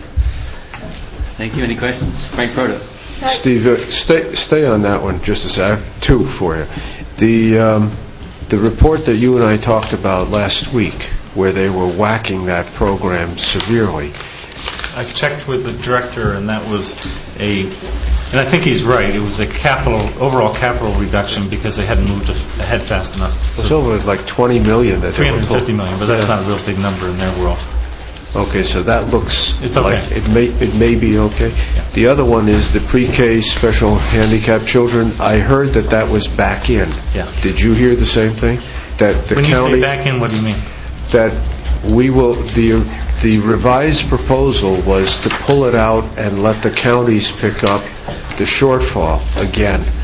Thank you. Any questions? Frank Proto. Steve, uh, stay stay on that one just a sec. I have two for you. The um, the report that you and I talked about last week, where they were whacking that program severely. I checked with the director, and that was a, and I think he's right. It was a capital overall capital reduction because they hadn't moved ahead fast enough. So it's over like twenty million that three they were hundred fifty pulled. million, but that's Yeah. not a real big number in their world. Okay, so that looks It's okay. like it may it may be okay. Yeah. The other one is the pre-K special handicapped children. I heard that that was back in. Yeah. Did you hear the same thing? That the When you county say back in, what do you mean? that we will the the revised proposal was to pull it out and let the counties pick up the shortfall again.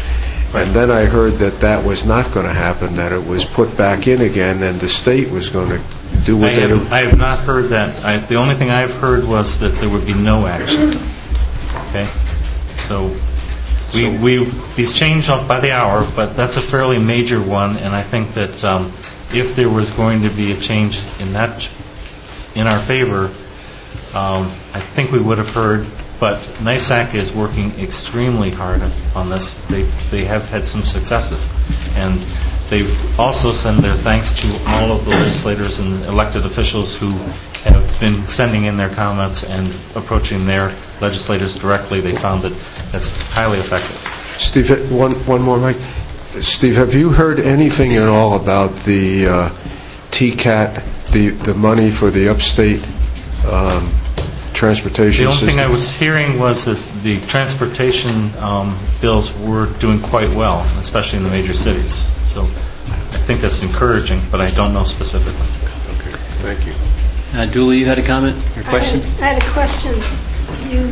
And then I heard that that was not going to happen, that it was put back in again, and the state was going to do what I they... have, I have not heard that. I, the only thing I've heard was that there would be no action. Okay? So, we, So- we these change by the hour, but that's a fairly major one, and I think that um, if there was going to be a change in that, in our favor, um, I think we would have heard. But NISAC is working extremely hard on this. They they have had some successes, and they've also sent their thanks to all of the legislators and elected officials who have been sending in their comments and approaching their legislators directly. They found that that's highly effective. Steve, one one more, Mike. Steve, have you heard anything at all about the uh, T CAT, the the money for the upstate um, transportation The only system? thing I was hearing was that the transportation um, bills were doing quite well, especially in the major cities. So I think that's encouraging, but I don't know specifically. Okay, thank you. Uh, Julie, you had a comment or question? I had, I had a question. You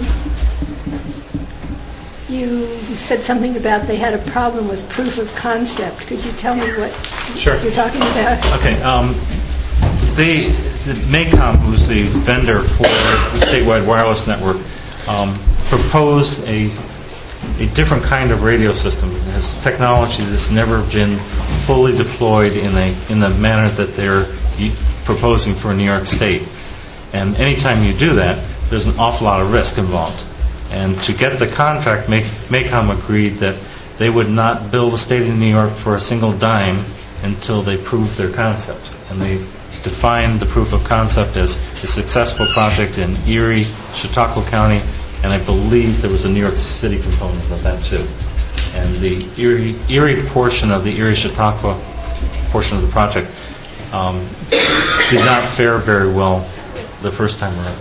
you said something about they had a problem with proof of concept. Could you tell me what Sure. you're talking about? Okay. Um, they, the MACOM, who's the vendor for the statewide wireless network, um, proposed a a different kind of radio system. It has technology that's never been fully deployed in a in the manner that they're y- proposing for New York State. And anytime you do that, there's an awful lot of risk involved. And to get the contract, Mac- MACOM agreed that they would not bill the state of New York for a single dime until they proved their concept. And they defined the proof of concept as a successful project in Erie, Chautauqua County, and I believe there was a New York City component of that too. And the Erie, Erie portion of the Erie-Chautauqua portion of the project um, did not fare very well the first time around.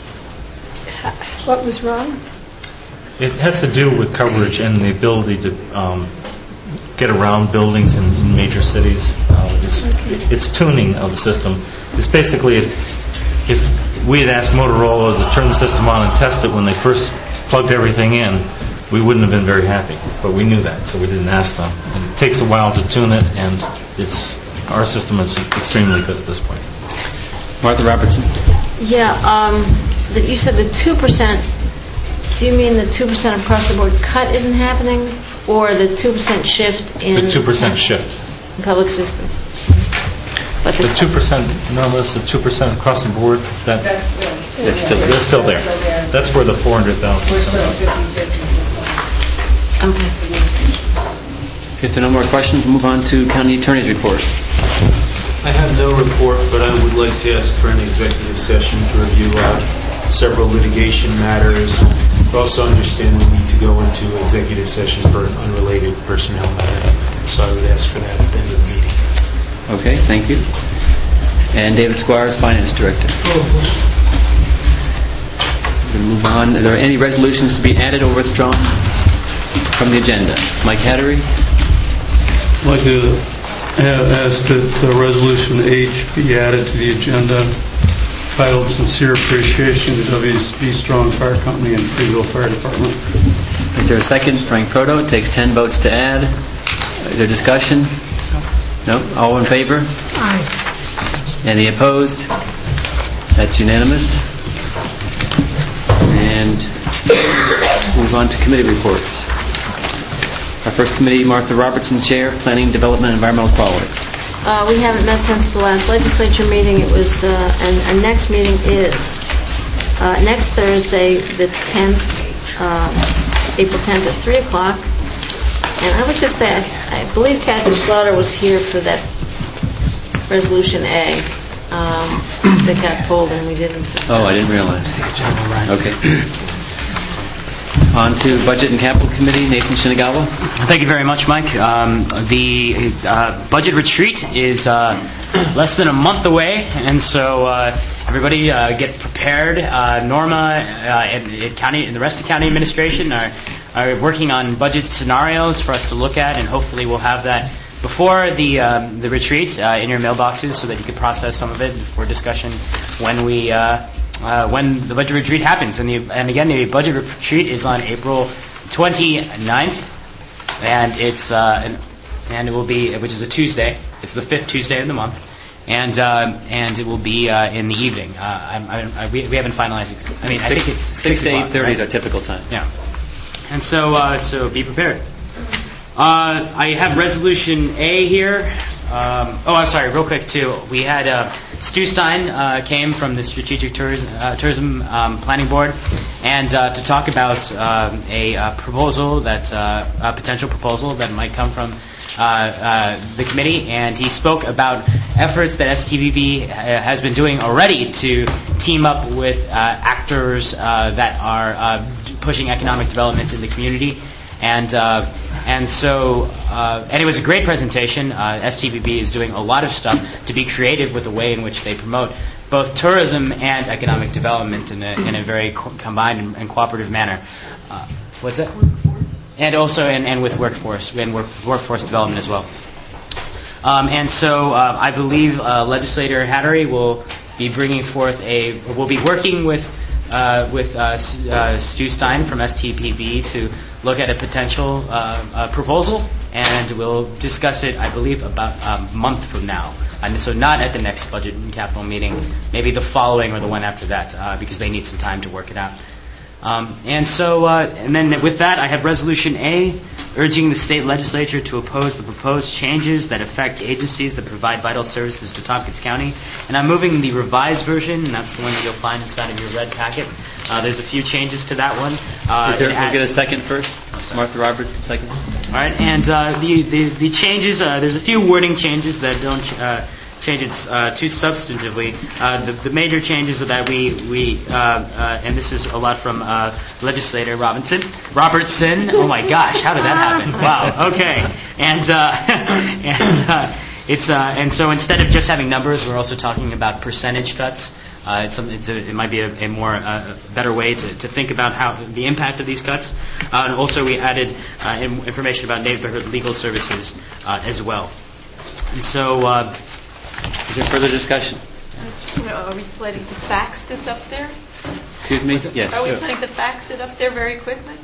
What was wrong? It has to do with coverage and the ability to um, get around buildings in, in major cities. Uh, it's, Okay. it's tuning of the system. It's basically if, if we had asked Motorola to turn the system on and test it when they first plugged everything in, we wouldn't have been very happy. But we knew that, so we didn't ask them. And it takes a while to tune it, and it's our system is extremely good at this point. Martha Robertson. Yeah, um, the- you said the two percent, do you mean the two percent across the board cut isn't happening, or the two percent shift in... The two percent shift. in public assistance? But The two percent, no, that's the two percent across the board. That That's still. It's still, it's still there. That's where the four hundred thousand We're is still coming from. fifty-fifty. Okay. If there are no more questions, we'll move on to County Attorney's report. I have no report, but I would like to ask for an executive session to review uh, several litigation matters. I also understand we need to go into executive session for an unrelated personnel matter, so I would ask for that at the end of the meeting. Okay, thank you. And David Squires, Finance Director. We're going to move on. Are there any resolutions to be added or withdrawn from the agenda? Mike Hattery? I'd like to have asked that uh, Resolution H be added to the agenda, titled Sincere Appreciation to W S B Strong Fire Company and Freeville Fire Department. Is there a second? Frank Proto. It takes ten votes to add. Is there discussion? No? All in favor? Aye. Any opposed? That's unanimous. And move on to committee reports. Our first committee, Martha Robertson, Chair, Planning, Development, and Environmental Quality. Uh, we haven't met since the last legislature meeting. It was, uh, and our next meeting is uh, next Thursday, the tenth, uh, April tenth at three o'clock. And I would just say, I, I believe Kathy Slaughter was here for that Resolution A um, that got pulled and we didn't discuss. Oh, I didn't realize. Okay. On to Budget and Capital Committee, Nathan Shinagawa. Thank you very much, Mike. Um, the uh, budget retreat is uh, less than a month away, and so uh, everybody uh, get prepared. Uh, Norma uh, and, and county and the rest of county administration are, are working on budget scenarios for us to look at, and hopefully we'll have that before the um, the retreat uh, in your mailboxes, so that you can process some of it for discussion when we. Uh, Uh, when the budget retreat happens. And, the, and again, the budget retreat is on April twenty-ninth and it's uh, an, and it will be, which is a Tuesday. It's the fifth Tuesday of the month, and um, and it will be uh, in the evening. Uh, I'm, I'm, I, we, we haven't finalized. Ex- I mean, I think it's six to eight thirty is our right? typical time. Yeah, and so uh, so be prepared. Uh, I have Resolution A here. Um, oh, I'm sorry, real quick, too. We had uh, Stu Stein uh, came from the Strategic Tourism, uh, Tourism um, Planning Board and uh, to talk about um, a uh, proposal, that uh, a potential proposal that might come from uh, uh, the committee. And he spoke about efforts that S T V B has been doing already to team up with uh, actors uh, that are uh, pushing economic development in the community. And uh, and so uh, and it was a great presentation. Uh, S T V B is doing a lot of stuff to be creative with the way in which they promote both tourism and economic development in a, in a very co- combined and, and cooperative manner. Uh, what's that? And also and, and with workforce and work, workforce development as well. Um, and so uh, I believe uh, Legislator Hattery will be bringing forth a will be working with. Uh, with uh, uh, Stu Stein from S T P B to look at a potential uh, uh, proposal, and we'll discuss it, I believe, about a month from now. And so not at the next budget and capital meeting, maybe the following or the one after that, uh, because they need some time to work it out. Um, and so, uh, and then with that, I have Resolution A, urging the state legislature to oppose the proposed changes that affect agencies that provide vital services to Tompkins County. And I'm moving the revised version, and that's the one that you'll find inside of your red packet. Uh, there's a few changes to that one. Uh, Is there, it can we add- get a second first? Martha Roberts, second. All right, and uh, the, the the changes. Uh, there's a few wording changes that don't uh, change it uh, too substantively. Uh, the, the major changes are that we we uh, uh, and this is a lot from uh, Legislator Robinson Robertson. Oh my gosh, how did that happen? Wow. Okay, and uh, and uh, it's uh, and so instead of just having numbers, we're also talking about percentage cuts. Uh, it's, some, it's a, it might be a, a more uh, better way to, to think about how the impact of these cuts. Uh, and also, we added uh, in, information about neighborhood legal services uh, as well. And so, uh, is there further discussion? Are we planning to fax this up there? Excuse me? Yes. Are we planning to fax it up there very quickly?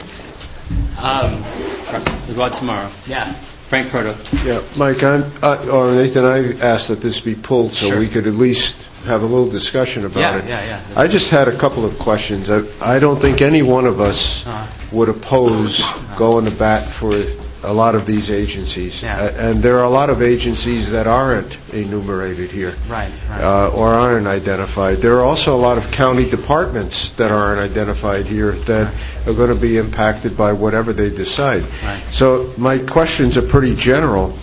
Um, we'll go out tomorrow. Yeah. Frank Proto. Yeah, Mike, I'm, uh, or Nathan, I asked that this be pulled so Sure. we could at least have a little discussion about Yeah, it. yeah, yeah. I just had a couple of questions. I, I don't think any one of us Uh-huh. would oppose going to bat for a lot of these agencies. Yeah. A- and there are a lot of agencies that aren't enumerated here. Right, right. Uh, or aren't identified. There are also a lot of county departments that aren't identified here that are going to be impacted by whatever they decide. Right. So my questions are pretty general.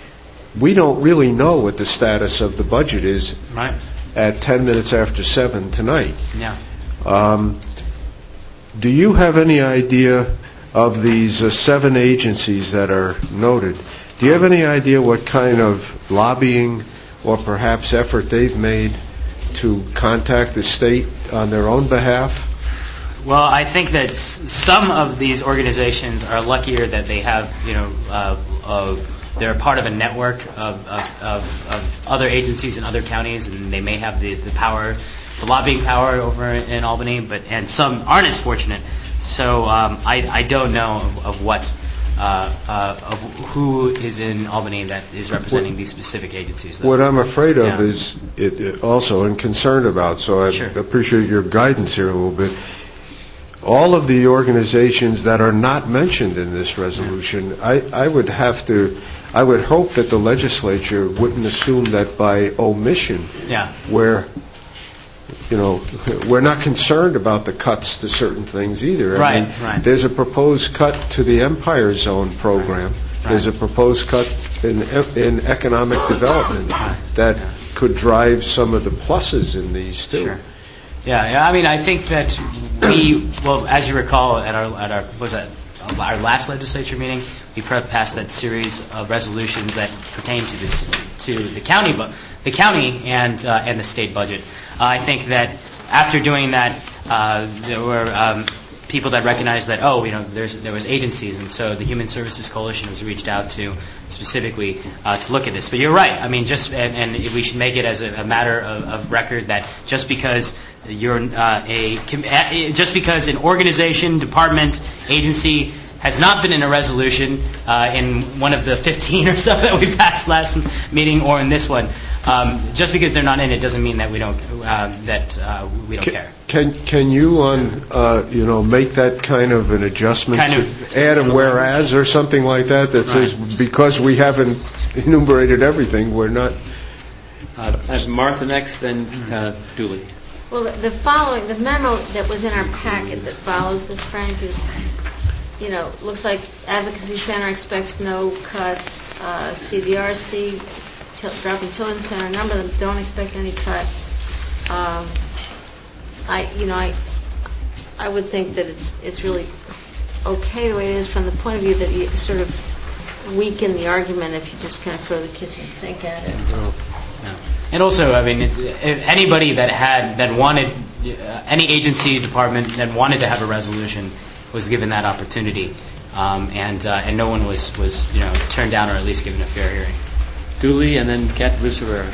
We don't really know what the status of the budget is Right. at ten minutes after seven tonight. Yeah. Um, do you have any idea of these uh, seven agencies that are noted? Do you have any idea what kind of lobbying or perhaps effort they've made to contact the state on their own behalf? Well, I think that s- some of these organizations are luckier that they have, you know, uh, uh, they're part of a network of, of, of, of other agencies in other counties, and they may have the, the power, the lobbying power over in Albany, but and some aren't as fortunate. So um, I, I don't know of, of what, uh, uh, of who is in Albany that is representing these specific agencies. though. What I'm afraid of Yeah. is it, it also and concerned about, so I Sure. appreciate your guidance here a little bit. All of the organizations that are not mentioned in this resolution, I, I would have to, I would hope that the legislature wouldn't assume that by omission, Yeah. where, you know, we're not concerned about the cuts to certain things either. I Right, mean, right. There's a proposed cut to the Empire Zone program. There's a proposed cut in in economic development that could drive some of the pluses in these too. Sure. Yeah, yeah. I mean, I think that we, well, as you recall, at our at our was that our last legislature meeting, we pre- passed that series of resolutions that pertain to this to the county, bu- the county and uh, and the state budget. Uh, I think that after doing that, uh, there were um, people that recognized that oh, you know, there's there was agencies, and so the Human Services Coalition was reached out to specifically uh, to look at this. But you're right. I mean, just and, and we should make it as a, a matter of, of record that just because you're uh, a just because an organization, department, agency has not been in a resolution uh, in one of the fifteen or so that we passed last meeting or in this one. Um, just because they're not in it doesn't mean that we don't uh, that uh, we don't can, care. Can can you on uh, you know make that kind of an adjustment? Kind to of add a whereas or something like that that right. says because we haven't enumerated everything, we're not. Uh, I have Martha next, then uh, Dooley. Well, the- the following, the memo that was in our packet that follows this, Frank, is, you know, looks like Advocacy Center expects no cuts, uh, C V R C, Til- Dropping Children's Center, a number of them don't expect any cut. Um, I, you know, I, I would think that it's it's really okay the way it is from the point of view that you sort of weaken the argument if you just kind of throw the kitchen sink at it. No. And also, I mean, it, if anybody that had that wanted uh, any agency department that wanted to have a resolution was given that opportunity, um, and uh, and no one was was you know turned down or at least given a fair hearing. Dooley, and then Kathy Lucero.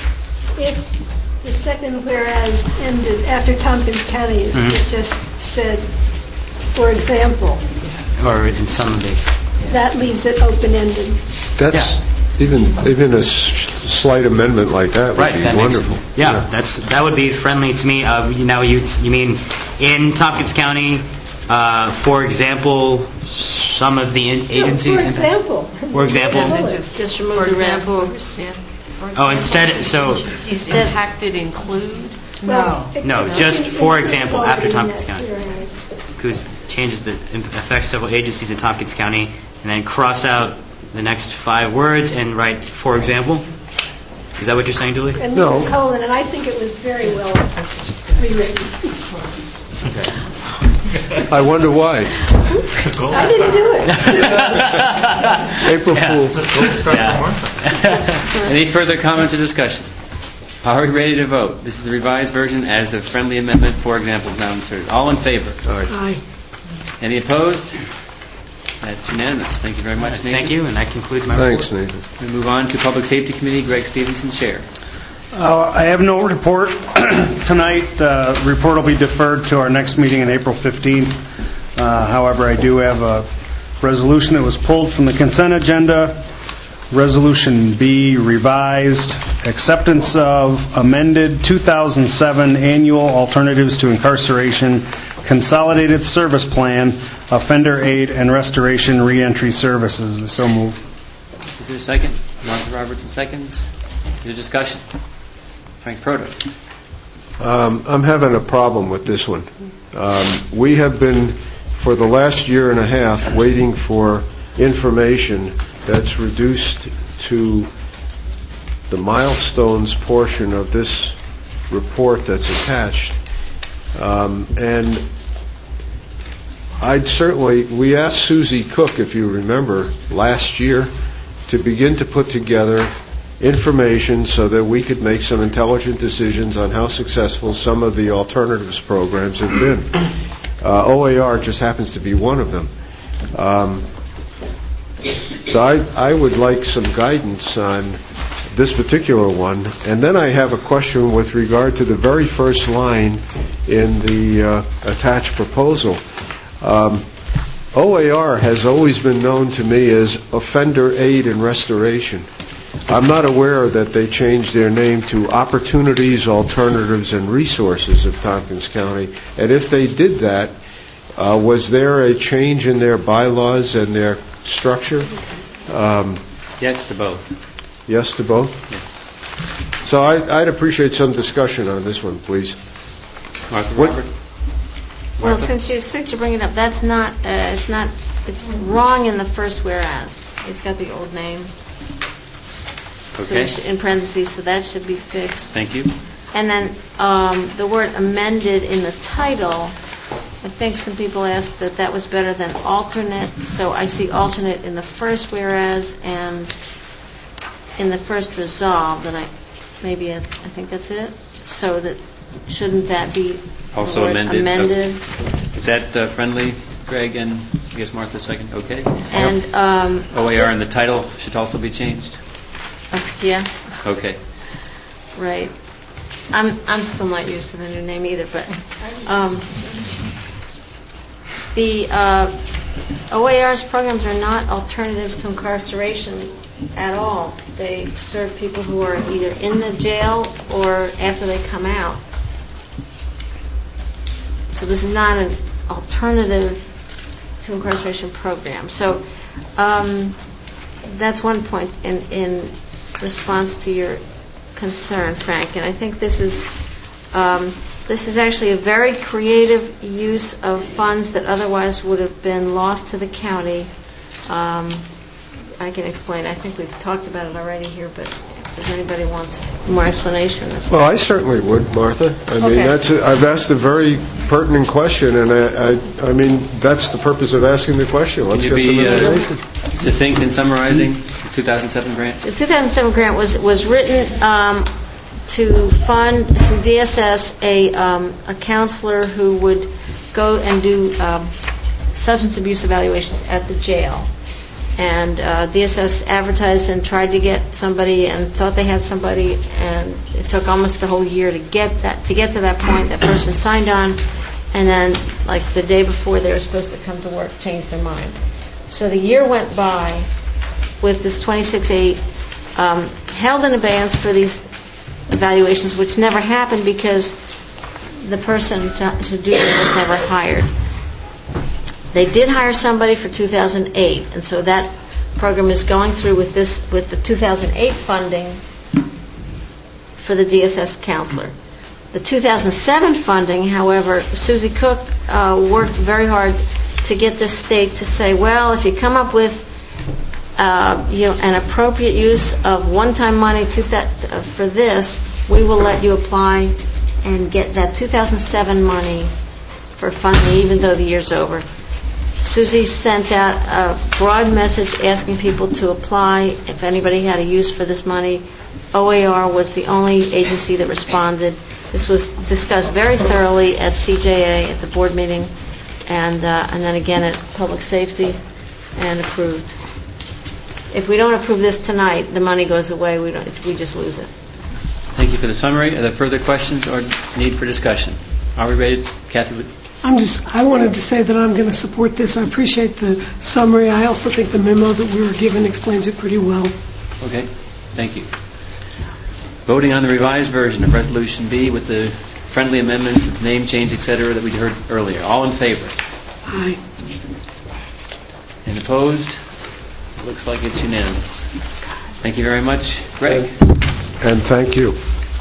If the second whereas ended after Tompkins County, it Mhm. it just said, for example, Or in some of the that leaves it open-ended. That's even even a s- slight amendment like that would right, be that makes- wonderful. yeah, that's that would be friendly to me. Uh, you know, you you mean in Tompkins County, uh, for example, some of the in- agencies. For example. For example. Just, just remove For the example, rest. yeah. For Oh, example, instead, so agencies impacted include? Well, it- no, it's- just it's for already example, in after that Tompkins County, whereas. whose changes that im- affects several agencies in Tompkins County, and then cross out the next five words and write, for example. Is that what you're saying, Dooley? And No. Mister Colin, and I think it was very well rewritten. Okay. I wonder why. I didn't do it. April Fool's. Any further comments or discussion? Are we ready to vote? This is the revised version as a friendly amendment, for example, is now inserted. All in favor? Aye. Any opposed? That's unanimous. Thank you very much, Nathan. Thank you, and that concludes my Thanks, report. Nathan. We move on to Public Safety Committee. Greg Stevenson, Chair. Uh, I have no report tonight. Uh, report will be deferred to our next meeting on April fifteenth. Uh, however, I do have a resolution that was pulled from the consent agenda. Resolution B, revised, acceptance of amended two thousand seven Annual Alternatives to Incarceration Consolidated Service Plan, Offender Aid and Restoration Reentry Services. So move. Is there a second? Martha Robertson seconds. Is there discussion? Frank Proto. Um, I'm having a problem with this one. Um, we have been, for the last year and a half, waiting for information that's reduced to the milestones portion of this report that's attached. Um, and I'd certainly, we asked Susie Cook, if you remember, last year to begin to put together information so that we could make some intelligent decisions on how successful some of the alternatives programs have been. Uh, O A R just happens to be one of them. Um, so I, I would like some guidance on this particular one. And then I have a question with regard to the very first line in the uh, attached proposal. Um, O A R has always been known to me as Offender Aid and Restoration. I'm not aware that they changed their name to Opportunities, Alternatives, and Resources of Tompkins County. And if they did that, uh, was there a change in their bylaws and their structure? Um, yes to both. Yes to both? Yes. So I, I'd appreciate some discussion on this one, please. Martha What- Robert. Well, Martha? since you since you bring it up, that's not uh, it's not it's wrong in the first whereas. It's got the old name. So Okay. we should, in parentheses, so that should be fixed. Thank you. And then um, the word amended in the title, I think some people asked that that was better than alternate. So I see alternate in the first whereas and in the first resolved, and I maybe I, I think that's it. So that shouldn't that be the Also word amended. amended? Is that uh, friendly, Greg, and I guess Martha second? Okay. And um, O A R just- and the title should also be changed? uh, yeah, Okay. right. I'm I'm still not used to the new name either, but um, the uh, O A R's programs are not alternatives to incarceration at all. They serve people who are either in the jail or after they come out. So this is not an alternative to incarceration program. So um, that's one point in, in response to your concern, Frank. And I think this is um, this is actually a very creative use of funds that otherwise would have been lost to the county. Um, I can explain. I think we've talked about it already here, but if anybody wants more explanation. Well, I certainly would, Martha. I Okay. mean, that's a, I've asked a very pertinent question, and I, I, I mean, that's the purpose of asking the question. Let's Can you get some be information. uh, succinct in summarizing the two thousand seven grant? The two thousand seven grant was was written um, to fund through D S S a um, a counselor who would go and do um, substance abuse evaluations at the jail. And uh, D S S advertised and tried to get somebody and thought they had somebody, and it took almost the whole year to get that to get to that point. That person signed on, and then like the day before they were supposed to come to work, changed their mind. So the year went by with this twenty-six eight um, held in abeyance for these evaluations, which never happened because the person to, to do it was never hired. They did hire somebody for two thousand eight, and so that program is going through with this with the two thousand eight funding for the D S S counselor. The two thousand seven funding, however, Susie Cook uh, worked very hard to get the state to say, well, if you come up with uh, you know an appropriate use of one-time money to that uh, for this, we will let you apply and get that two thousand seven money for funding, even though the year's over. Susie sent out a broad message asking people to apply if anybody had a use for this money. O A R was the only agency that responded. This was discussed very thoroughly at C J A at the board meeting, and uh, and then again at Public Safety, and approved. If we don't approve this tonight, the money goes away. We don't. We just lose it. Thank you for the summary. Are there further questions or need for discussion? Are we ready? Kathy, would I'm just, I wanted to say that I'm going to support this. I appreciate the summary. I also think the memo that we were given explains it pretty well. Okay, thank you. Voting on the revised version of Resolution B with the friendly amendments, the name change, et cetera, that we heard earlier. All in favor? Aye. And opposed? It looks like it's unanimous. Thank you very much. Greg? And thank you.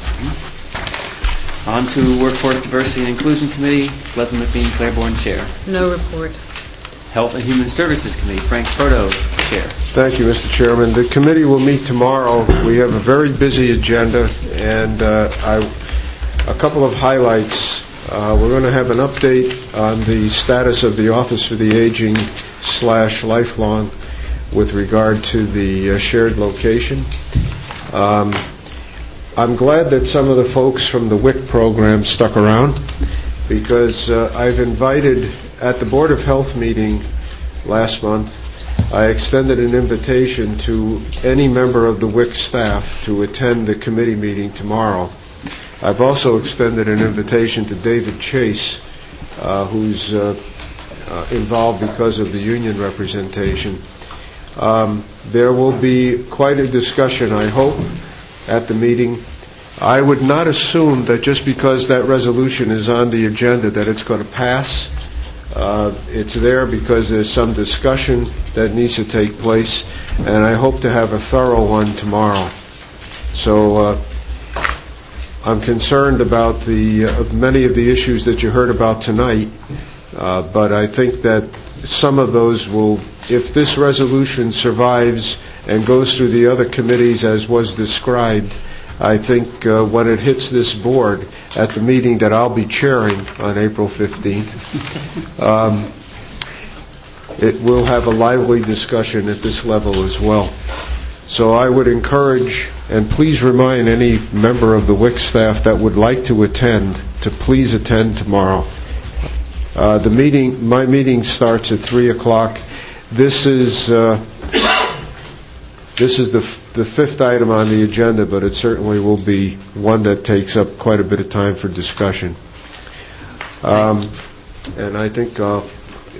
On to Workforce Diversity and Inclusion Committee, Leslie McBean, Claiborne, Chair. No report. Health and Human Services Committee, Frank Proto, Chair. Thank you, Mister Chairman. The committee will meet tomorrow. We have a very busy agenda, and uh, I, a couple of highlights. Uh, we're going to have an update on the status of the Office for the Aging slash Lifelong with regard to the uh, shared location. Um, I'm glad that some of the folks from the W I C program stuck around, because uh, I've invited, at the Board of Health meeting last month, I extended an invitation to any member of the W I C staff to attend the committee meeting tomorrow. I've also extended an invitation to David Chase, uh, who's uh, uh, involved because of the union representation. Um, there will be quite a discussion, I hope, at the meeting. I would not assume that just because that resolution is on the agenda that it's going to pass. Uh, it's there because there's some discussion that needs to take place, and I hope to have a thorough one tomorrow. So uh, I'm concerned about the uh, many of the issues that you heard about tonight, uh, but I think that some of those will, if this resolution survives and goes through the other committees as was described, I think uh, when it hits this board at the meeting that I'll be chairing on April fifteenth, um, it will have a lively discussion at this level as well. So I would encourage, and please remind any member of the W I C staff that would like to attend to please attend tomorrow. Uh, the meeting, my meeting starts at three o'clock. This is uh, this is the f- the fifth item on the agenda, but it certainly will be one that takes up quite a bit of time for discussion. Um, and I think uh, if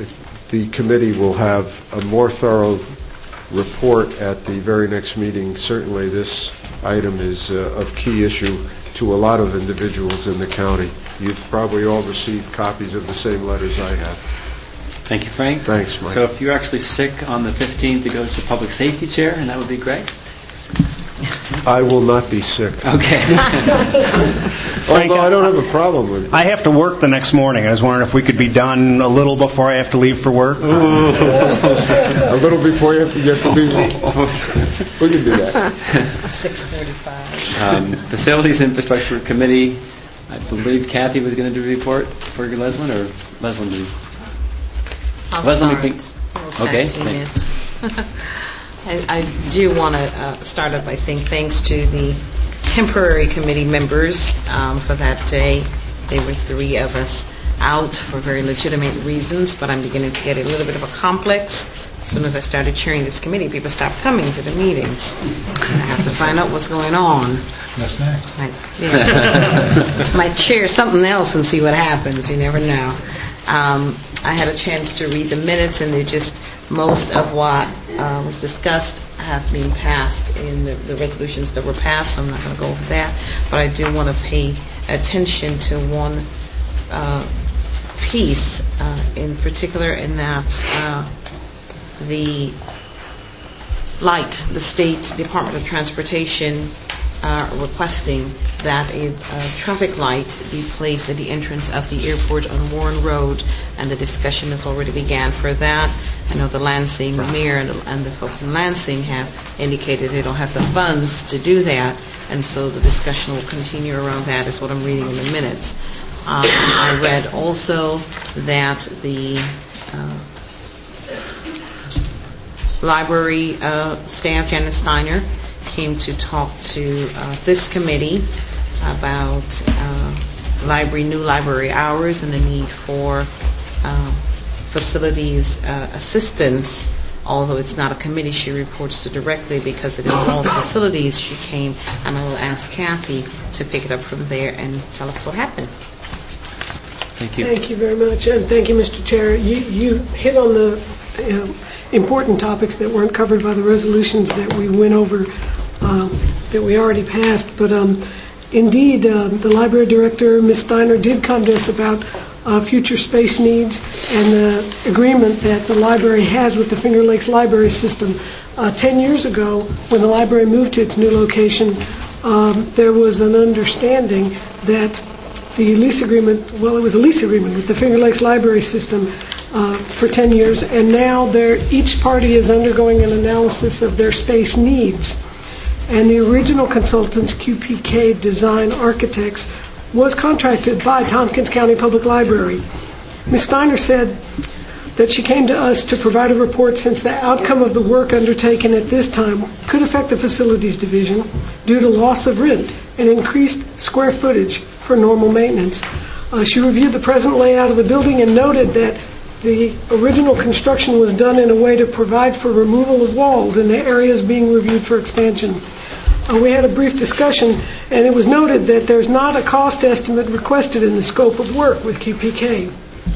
the committee will have a more thorough report at the very next meeting. Certainly this item is uh, of key issue to a lot of individuals in the county. You've probably all received copies of the same letters I have. Thank you, Frank. Thanks, Mike. So if you're actually sick on the fifteenth, it goes to public safety chair, and that would be great. I will not be sick. Okay. Although I don't have a problem with it. I have to work the next morning. I was wondering if we could be done a little before I have to leave for work. A little before you have to get to leave. We can do that. six forty-five. Um, Facilities Infrastructure Committee, I believe Kathy was going to do a report for Leslin, or Leslin do? I'll Leslin, start. we think- We'll tag Okay, team thanks. it. I, I do want to uh, start off by saying thanks to the temporary committee members um, for that day. There were three of us out for very legitimate reasons, but I'm beginning to get a little bit of a complex. As soon as I started chairing this committee, people stopped coming to the meetings. I have to find out what's going on. No snacks. Might, yeah. Might chair something else and see what happens. You never know. Um, I had a chance to read the minutes, and they're just most of what uh, was discussed have been passed in the, the resolutions that were passed, so I'm not going to go over that. But I do want to pay attention to one uh, piece uh, in particular, and that's uh, the light, the State Department of Transportation uh, requesting that a uh, traffic light be placed at the entrance of the airport on Warren Road, and the discussion has already began for that. I know the Lansing mayor and, and the folks in Lansing have indicated they don't have the funds to do that, and so the discussion will continue around that, is what I'm reading in the minutes. Um, I read also that the uh, library uh, staff, Janet Steiner, came to talk to uh, this committee about uh, library, new library hours, and the need for uh, facilities uh, assistance. Although it's not a committee she reports to directly because it involves facilities, she came, and I will ask Kathy to pick it up from there and tell us what happened. Thank you. Thank you very much, and thank you, Mister Chair. You, you hit on the uh, important topics that weren't covered by the resolutions that we went over, uh, that we already passed. But um, indeed, uh, the library director, Miz Steiner, did come to us about uh, future space needs and the agreement that the library has with the Finger Lakes Library System. Uh, ten years ago, when the library moved to its new location, um, there was an understanding that the lease agreement, well, it was a lease agreement with the Finger Lakes Library System uh, for ten years, and now they're, each party is undergoing an analysis of their space needs. And the original consultants, Q P K Design Architects, was contracted by Tompkins County Public Library. Miz Steiner said that she came to us to provide a report since the outcome of the work undertaken at this time could affect the facilities division due to loss of rent and increased square footage for normal maintenance. Uh, she reviewed the present layout of the building and noted that the original construction was done in a way to provide for removal of walls in the areas being reviewed for expansion. Uh, we had a brief discussion, and it was noted that there's not a cost estimate requested in the scope of work with Q P K.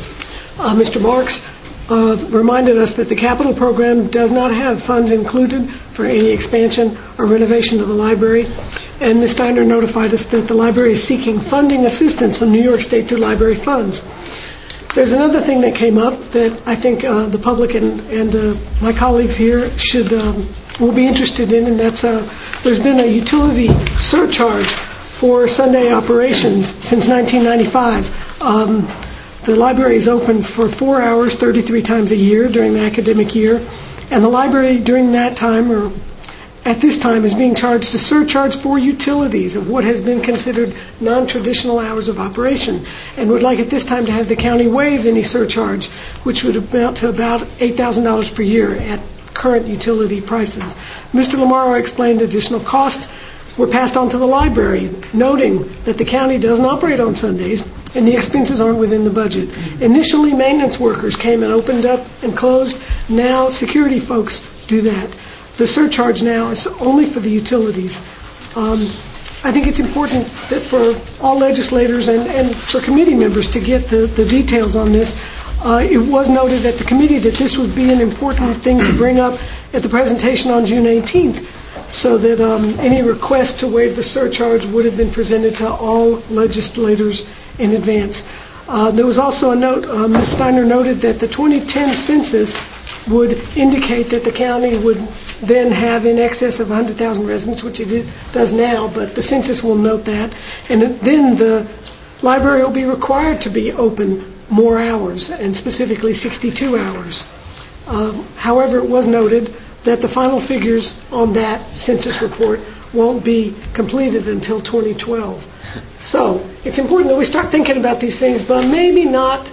Uh, Mister Marks uh, reminded us that the capital program does not have funds included for any expansion or renovation of the library, and Miz Steiner notified us that the library is seeking funding assistance from New York State through library funds. There's another thing that came up that I think uh, the public and, and uh, my colleagues here should um, will be interested in, and that's uh, there's been a utility surcharge for Sunday operations since nineteen ninety-five. Um, the library is open for four hours, thirty-three times a year during the academic year, and the library during that time, or at this time, is being charged a surcharge for utilities of what has been considered non-traditional hours of operation, and would like at this time to have the county waive any surcharge, which would amount to about eight thousand dollars per year at current utility prices. Mister Lamaro explained additional costs were passed on to the library, noting that the county doesn't operate on Sundays and the expenses aren't within the budget. Initially, maintenance workers came and opened up and closed. Now, security folks do that. The surcharge now is only for the utilities. Um, I think it's important that for all legislators and, and for committee members to get the, the details on this. Uh, It was noted at the committee that this would be an important thing to bring up at the presentation on June eighteenth, so that um, any request to waive the surcharge would have been presented to all legislators in advance. Uh, There was also a note, uh, Miz Steiner noted that the twenty ten census would indicate that the county would then have in excess of one hundred thousand residents, which it is- does now, but the census will note that. And then the library will be required to be open more hours, and specifically sixty-two hours. Uh, However, it was noted that the final figures on that census report won't be completed until twenty twelve. So it's important that we start thinking about these things, but maybe not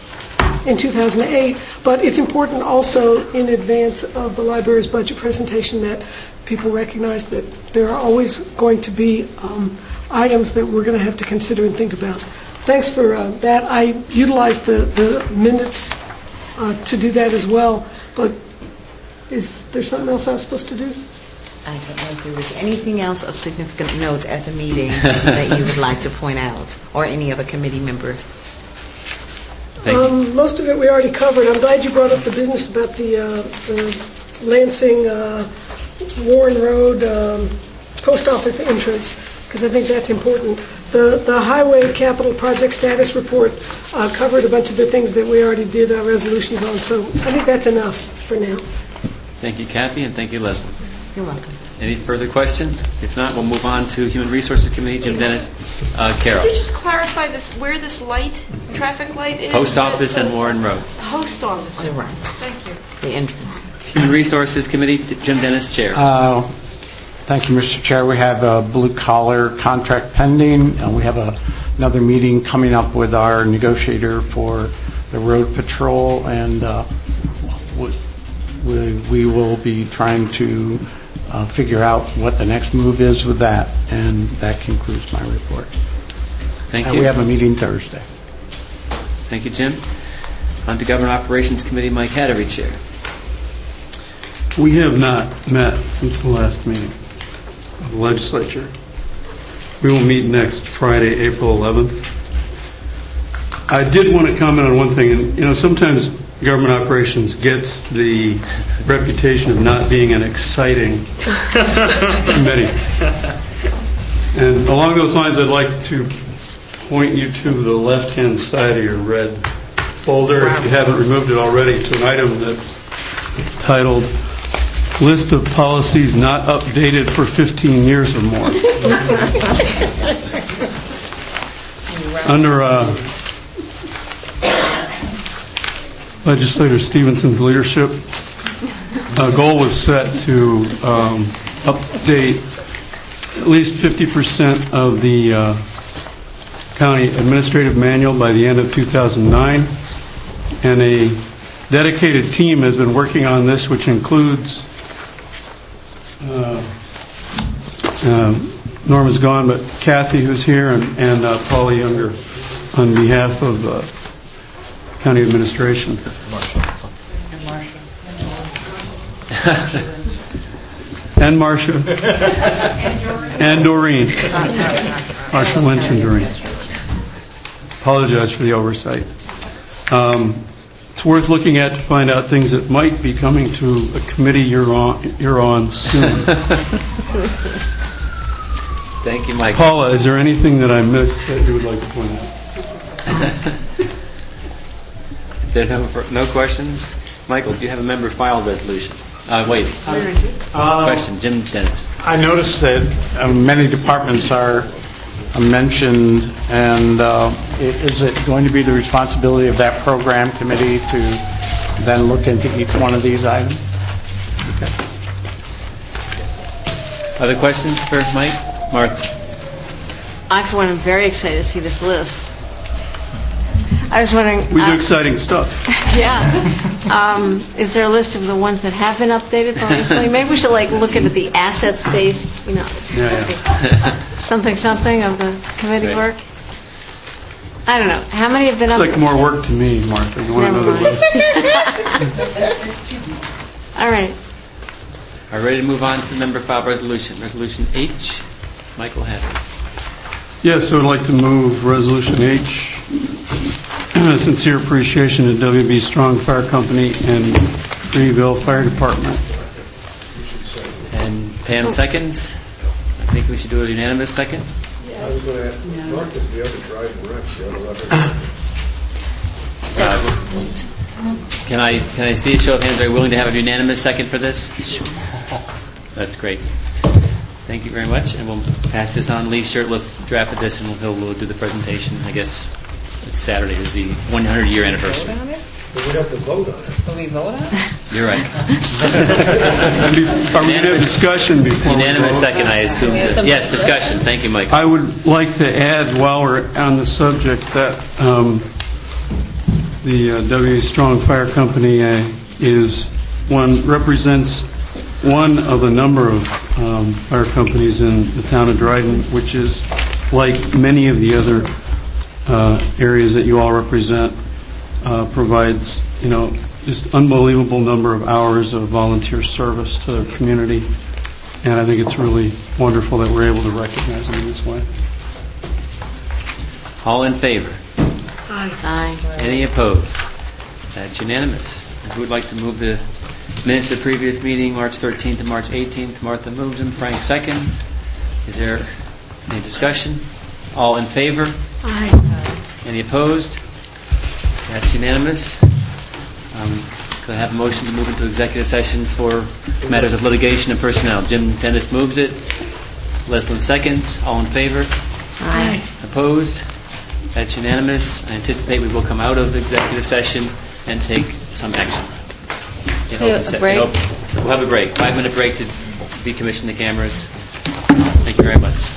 in two thousand eight, but it's important also in advance of the library's budget presentation that people recognize that there are always going to be um, items that we're going to have to consider and think about. Thanks for uh, that. I utilized the, the minutes uh, to do that as well, but is there something else I was supposed to do? I don't know if there was anything else of significant note at the meeting that you would like to point out, or any other committee member. Thank you. Um, most of it we already covered. I'm glad you brought up the business about the, uh, the Lansing uh, Warren Road um, post office entrance, because I think that's important. The, the highway capital project status report uh, covered a bunch of the things that we already did uh, resolutions on, so I think that's enough for now. Thank you, Kathy, and thank you, Leslie. You're welcome. Any further questions? If not, we'll move on to Human Resources Committee. Jim Dennis, uh, Carol. Could you just clarify this, where this light, traffic light is? Post office and Warren Road. Post office. Oh, right. Thank you. The entrance. Human Resources Committee, Jim Dennis, Chair. Uh, Thank you, Mister Chair. We have a blue-collar contract pending, and we have a, another meeting coming up with our negotiator for the road patrol, and uh, we, we will be trying to uh, figure out what the next move is with that, and that concludes my report. Thank and you. We have a meeting Thursday. Thank you, Jim. On to Government Operations Committee, Mike Hattery, Chair. We have not met since the last meeting of the legislature. We will meet next Friday, April eleventh. I did want to comment on one thing, and you know, sometimes government operations gets the reputation of not being an exciting committee. And along those lines, I'd like to point you to the left-hand side of your red folder, if you haven't removed it already, to an item that's titled List of Policies Not Updated for fifteen years or More. Under uh, Legislator Stevenson's leadership, a goal was set to um, update at least fifty percent of the uh, county administrative manual by the end of two thousand nine, and a dedicated team has been working on this, which includes uh, uh, Norma's gone, but Kathy, who's here, and, and uh, Paula Younger on behalf of uh, county administration. And Marcia. And Doreen. Marcia Lynch and Doreen. Apologize for the oversight. Um, it's worth looking at to find out things that might be coming to a committee you're on, you're on soon. Thank you, Mike. Paula, is there anything that I missed that you would like to point out? There are no, no questions. Michael, do you have a member filed resolution? Uh, wait. Uh, Question, Jim Dennis. I noticed that uh, many departments are uh, mentioned, and uh, i- is it going to be the responsibility of that program committee to then look into each one of these items? Okay. Other questions for Mike? Martha? I, for one, am very excited to see this list. I was wondering... We do uh, exciting stuff. Yeah. Um, is there a list of the ones that have been updated more recently? Maybe we should like look into the assets based, you know, Yeah, yeah. something something of the committee Right. work. I don't know. How many have been It's updated? like more work to me, Martha. You want Never another mind. list? All right. Are we ready to move on to the member filed resolution? Resolution H. Michael Hattery. Yes, I would like to move Resolution H sincere appreciation to W B Strong Fire Company and Freeville Fire Department. And Pam seconds. I think we should do a unanimous second. I was going to ask, Mark is the other driving wrench, the other lever. Uh, Can I, can I see a show of hands? Are you willing to have a unanimous second for this? That's great. Thank you very much, and we'll pass this on. Lee Shirtliff drafted this, and we'll, we'll do the presentation. I guess it's Saturday is the one hundred year anniversary. But we'd have to vote on it. Will we vote on it? You're right. Are we going to have discussion before we Unanimous vote? second, I assume. Yes, discussion. Thank you, Mike. I would like to add, while we're on the subject, that um, the uh, W B Strong Fire Company uh, is one represents one of a number of um, fire companies in the town of Dryden, which is like many of the other uh, areas that you all represent, uh, provides you know just unbelievable number of hours of volunteer service to their community, and I think it's really wonderful that we're able to recognize them in this way. All in favor? Aye. Aye. Any opposed? That's unanimous. Who would like to move the minutes of the previous meeting, March thirteenth and March eighteenth? Martha moves them. Frank seconds. Is there any discussion? All in favor? Aye. Any opposed? That's unanimous. Um, could I have a motion to move into executive session for matters of litigation and personnel? Jim Dennis moves it. Leslin seconds. All in favor? Aye. Opposed? That's unanimous. I anticipate we will come out of the executive session and take some action. In Okay, open a se- break? in op- We'll have a break. Five-minute break to decommission the cameras. Thank you very much.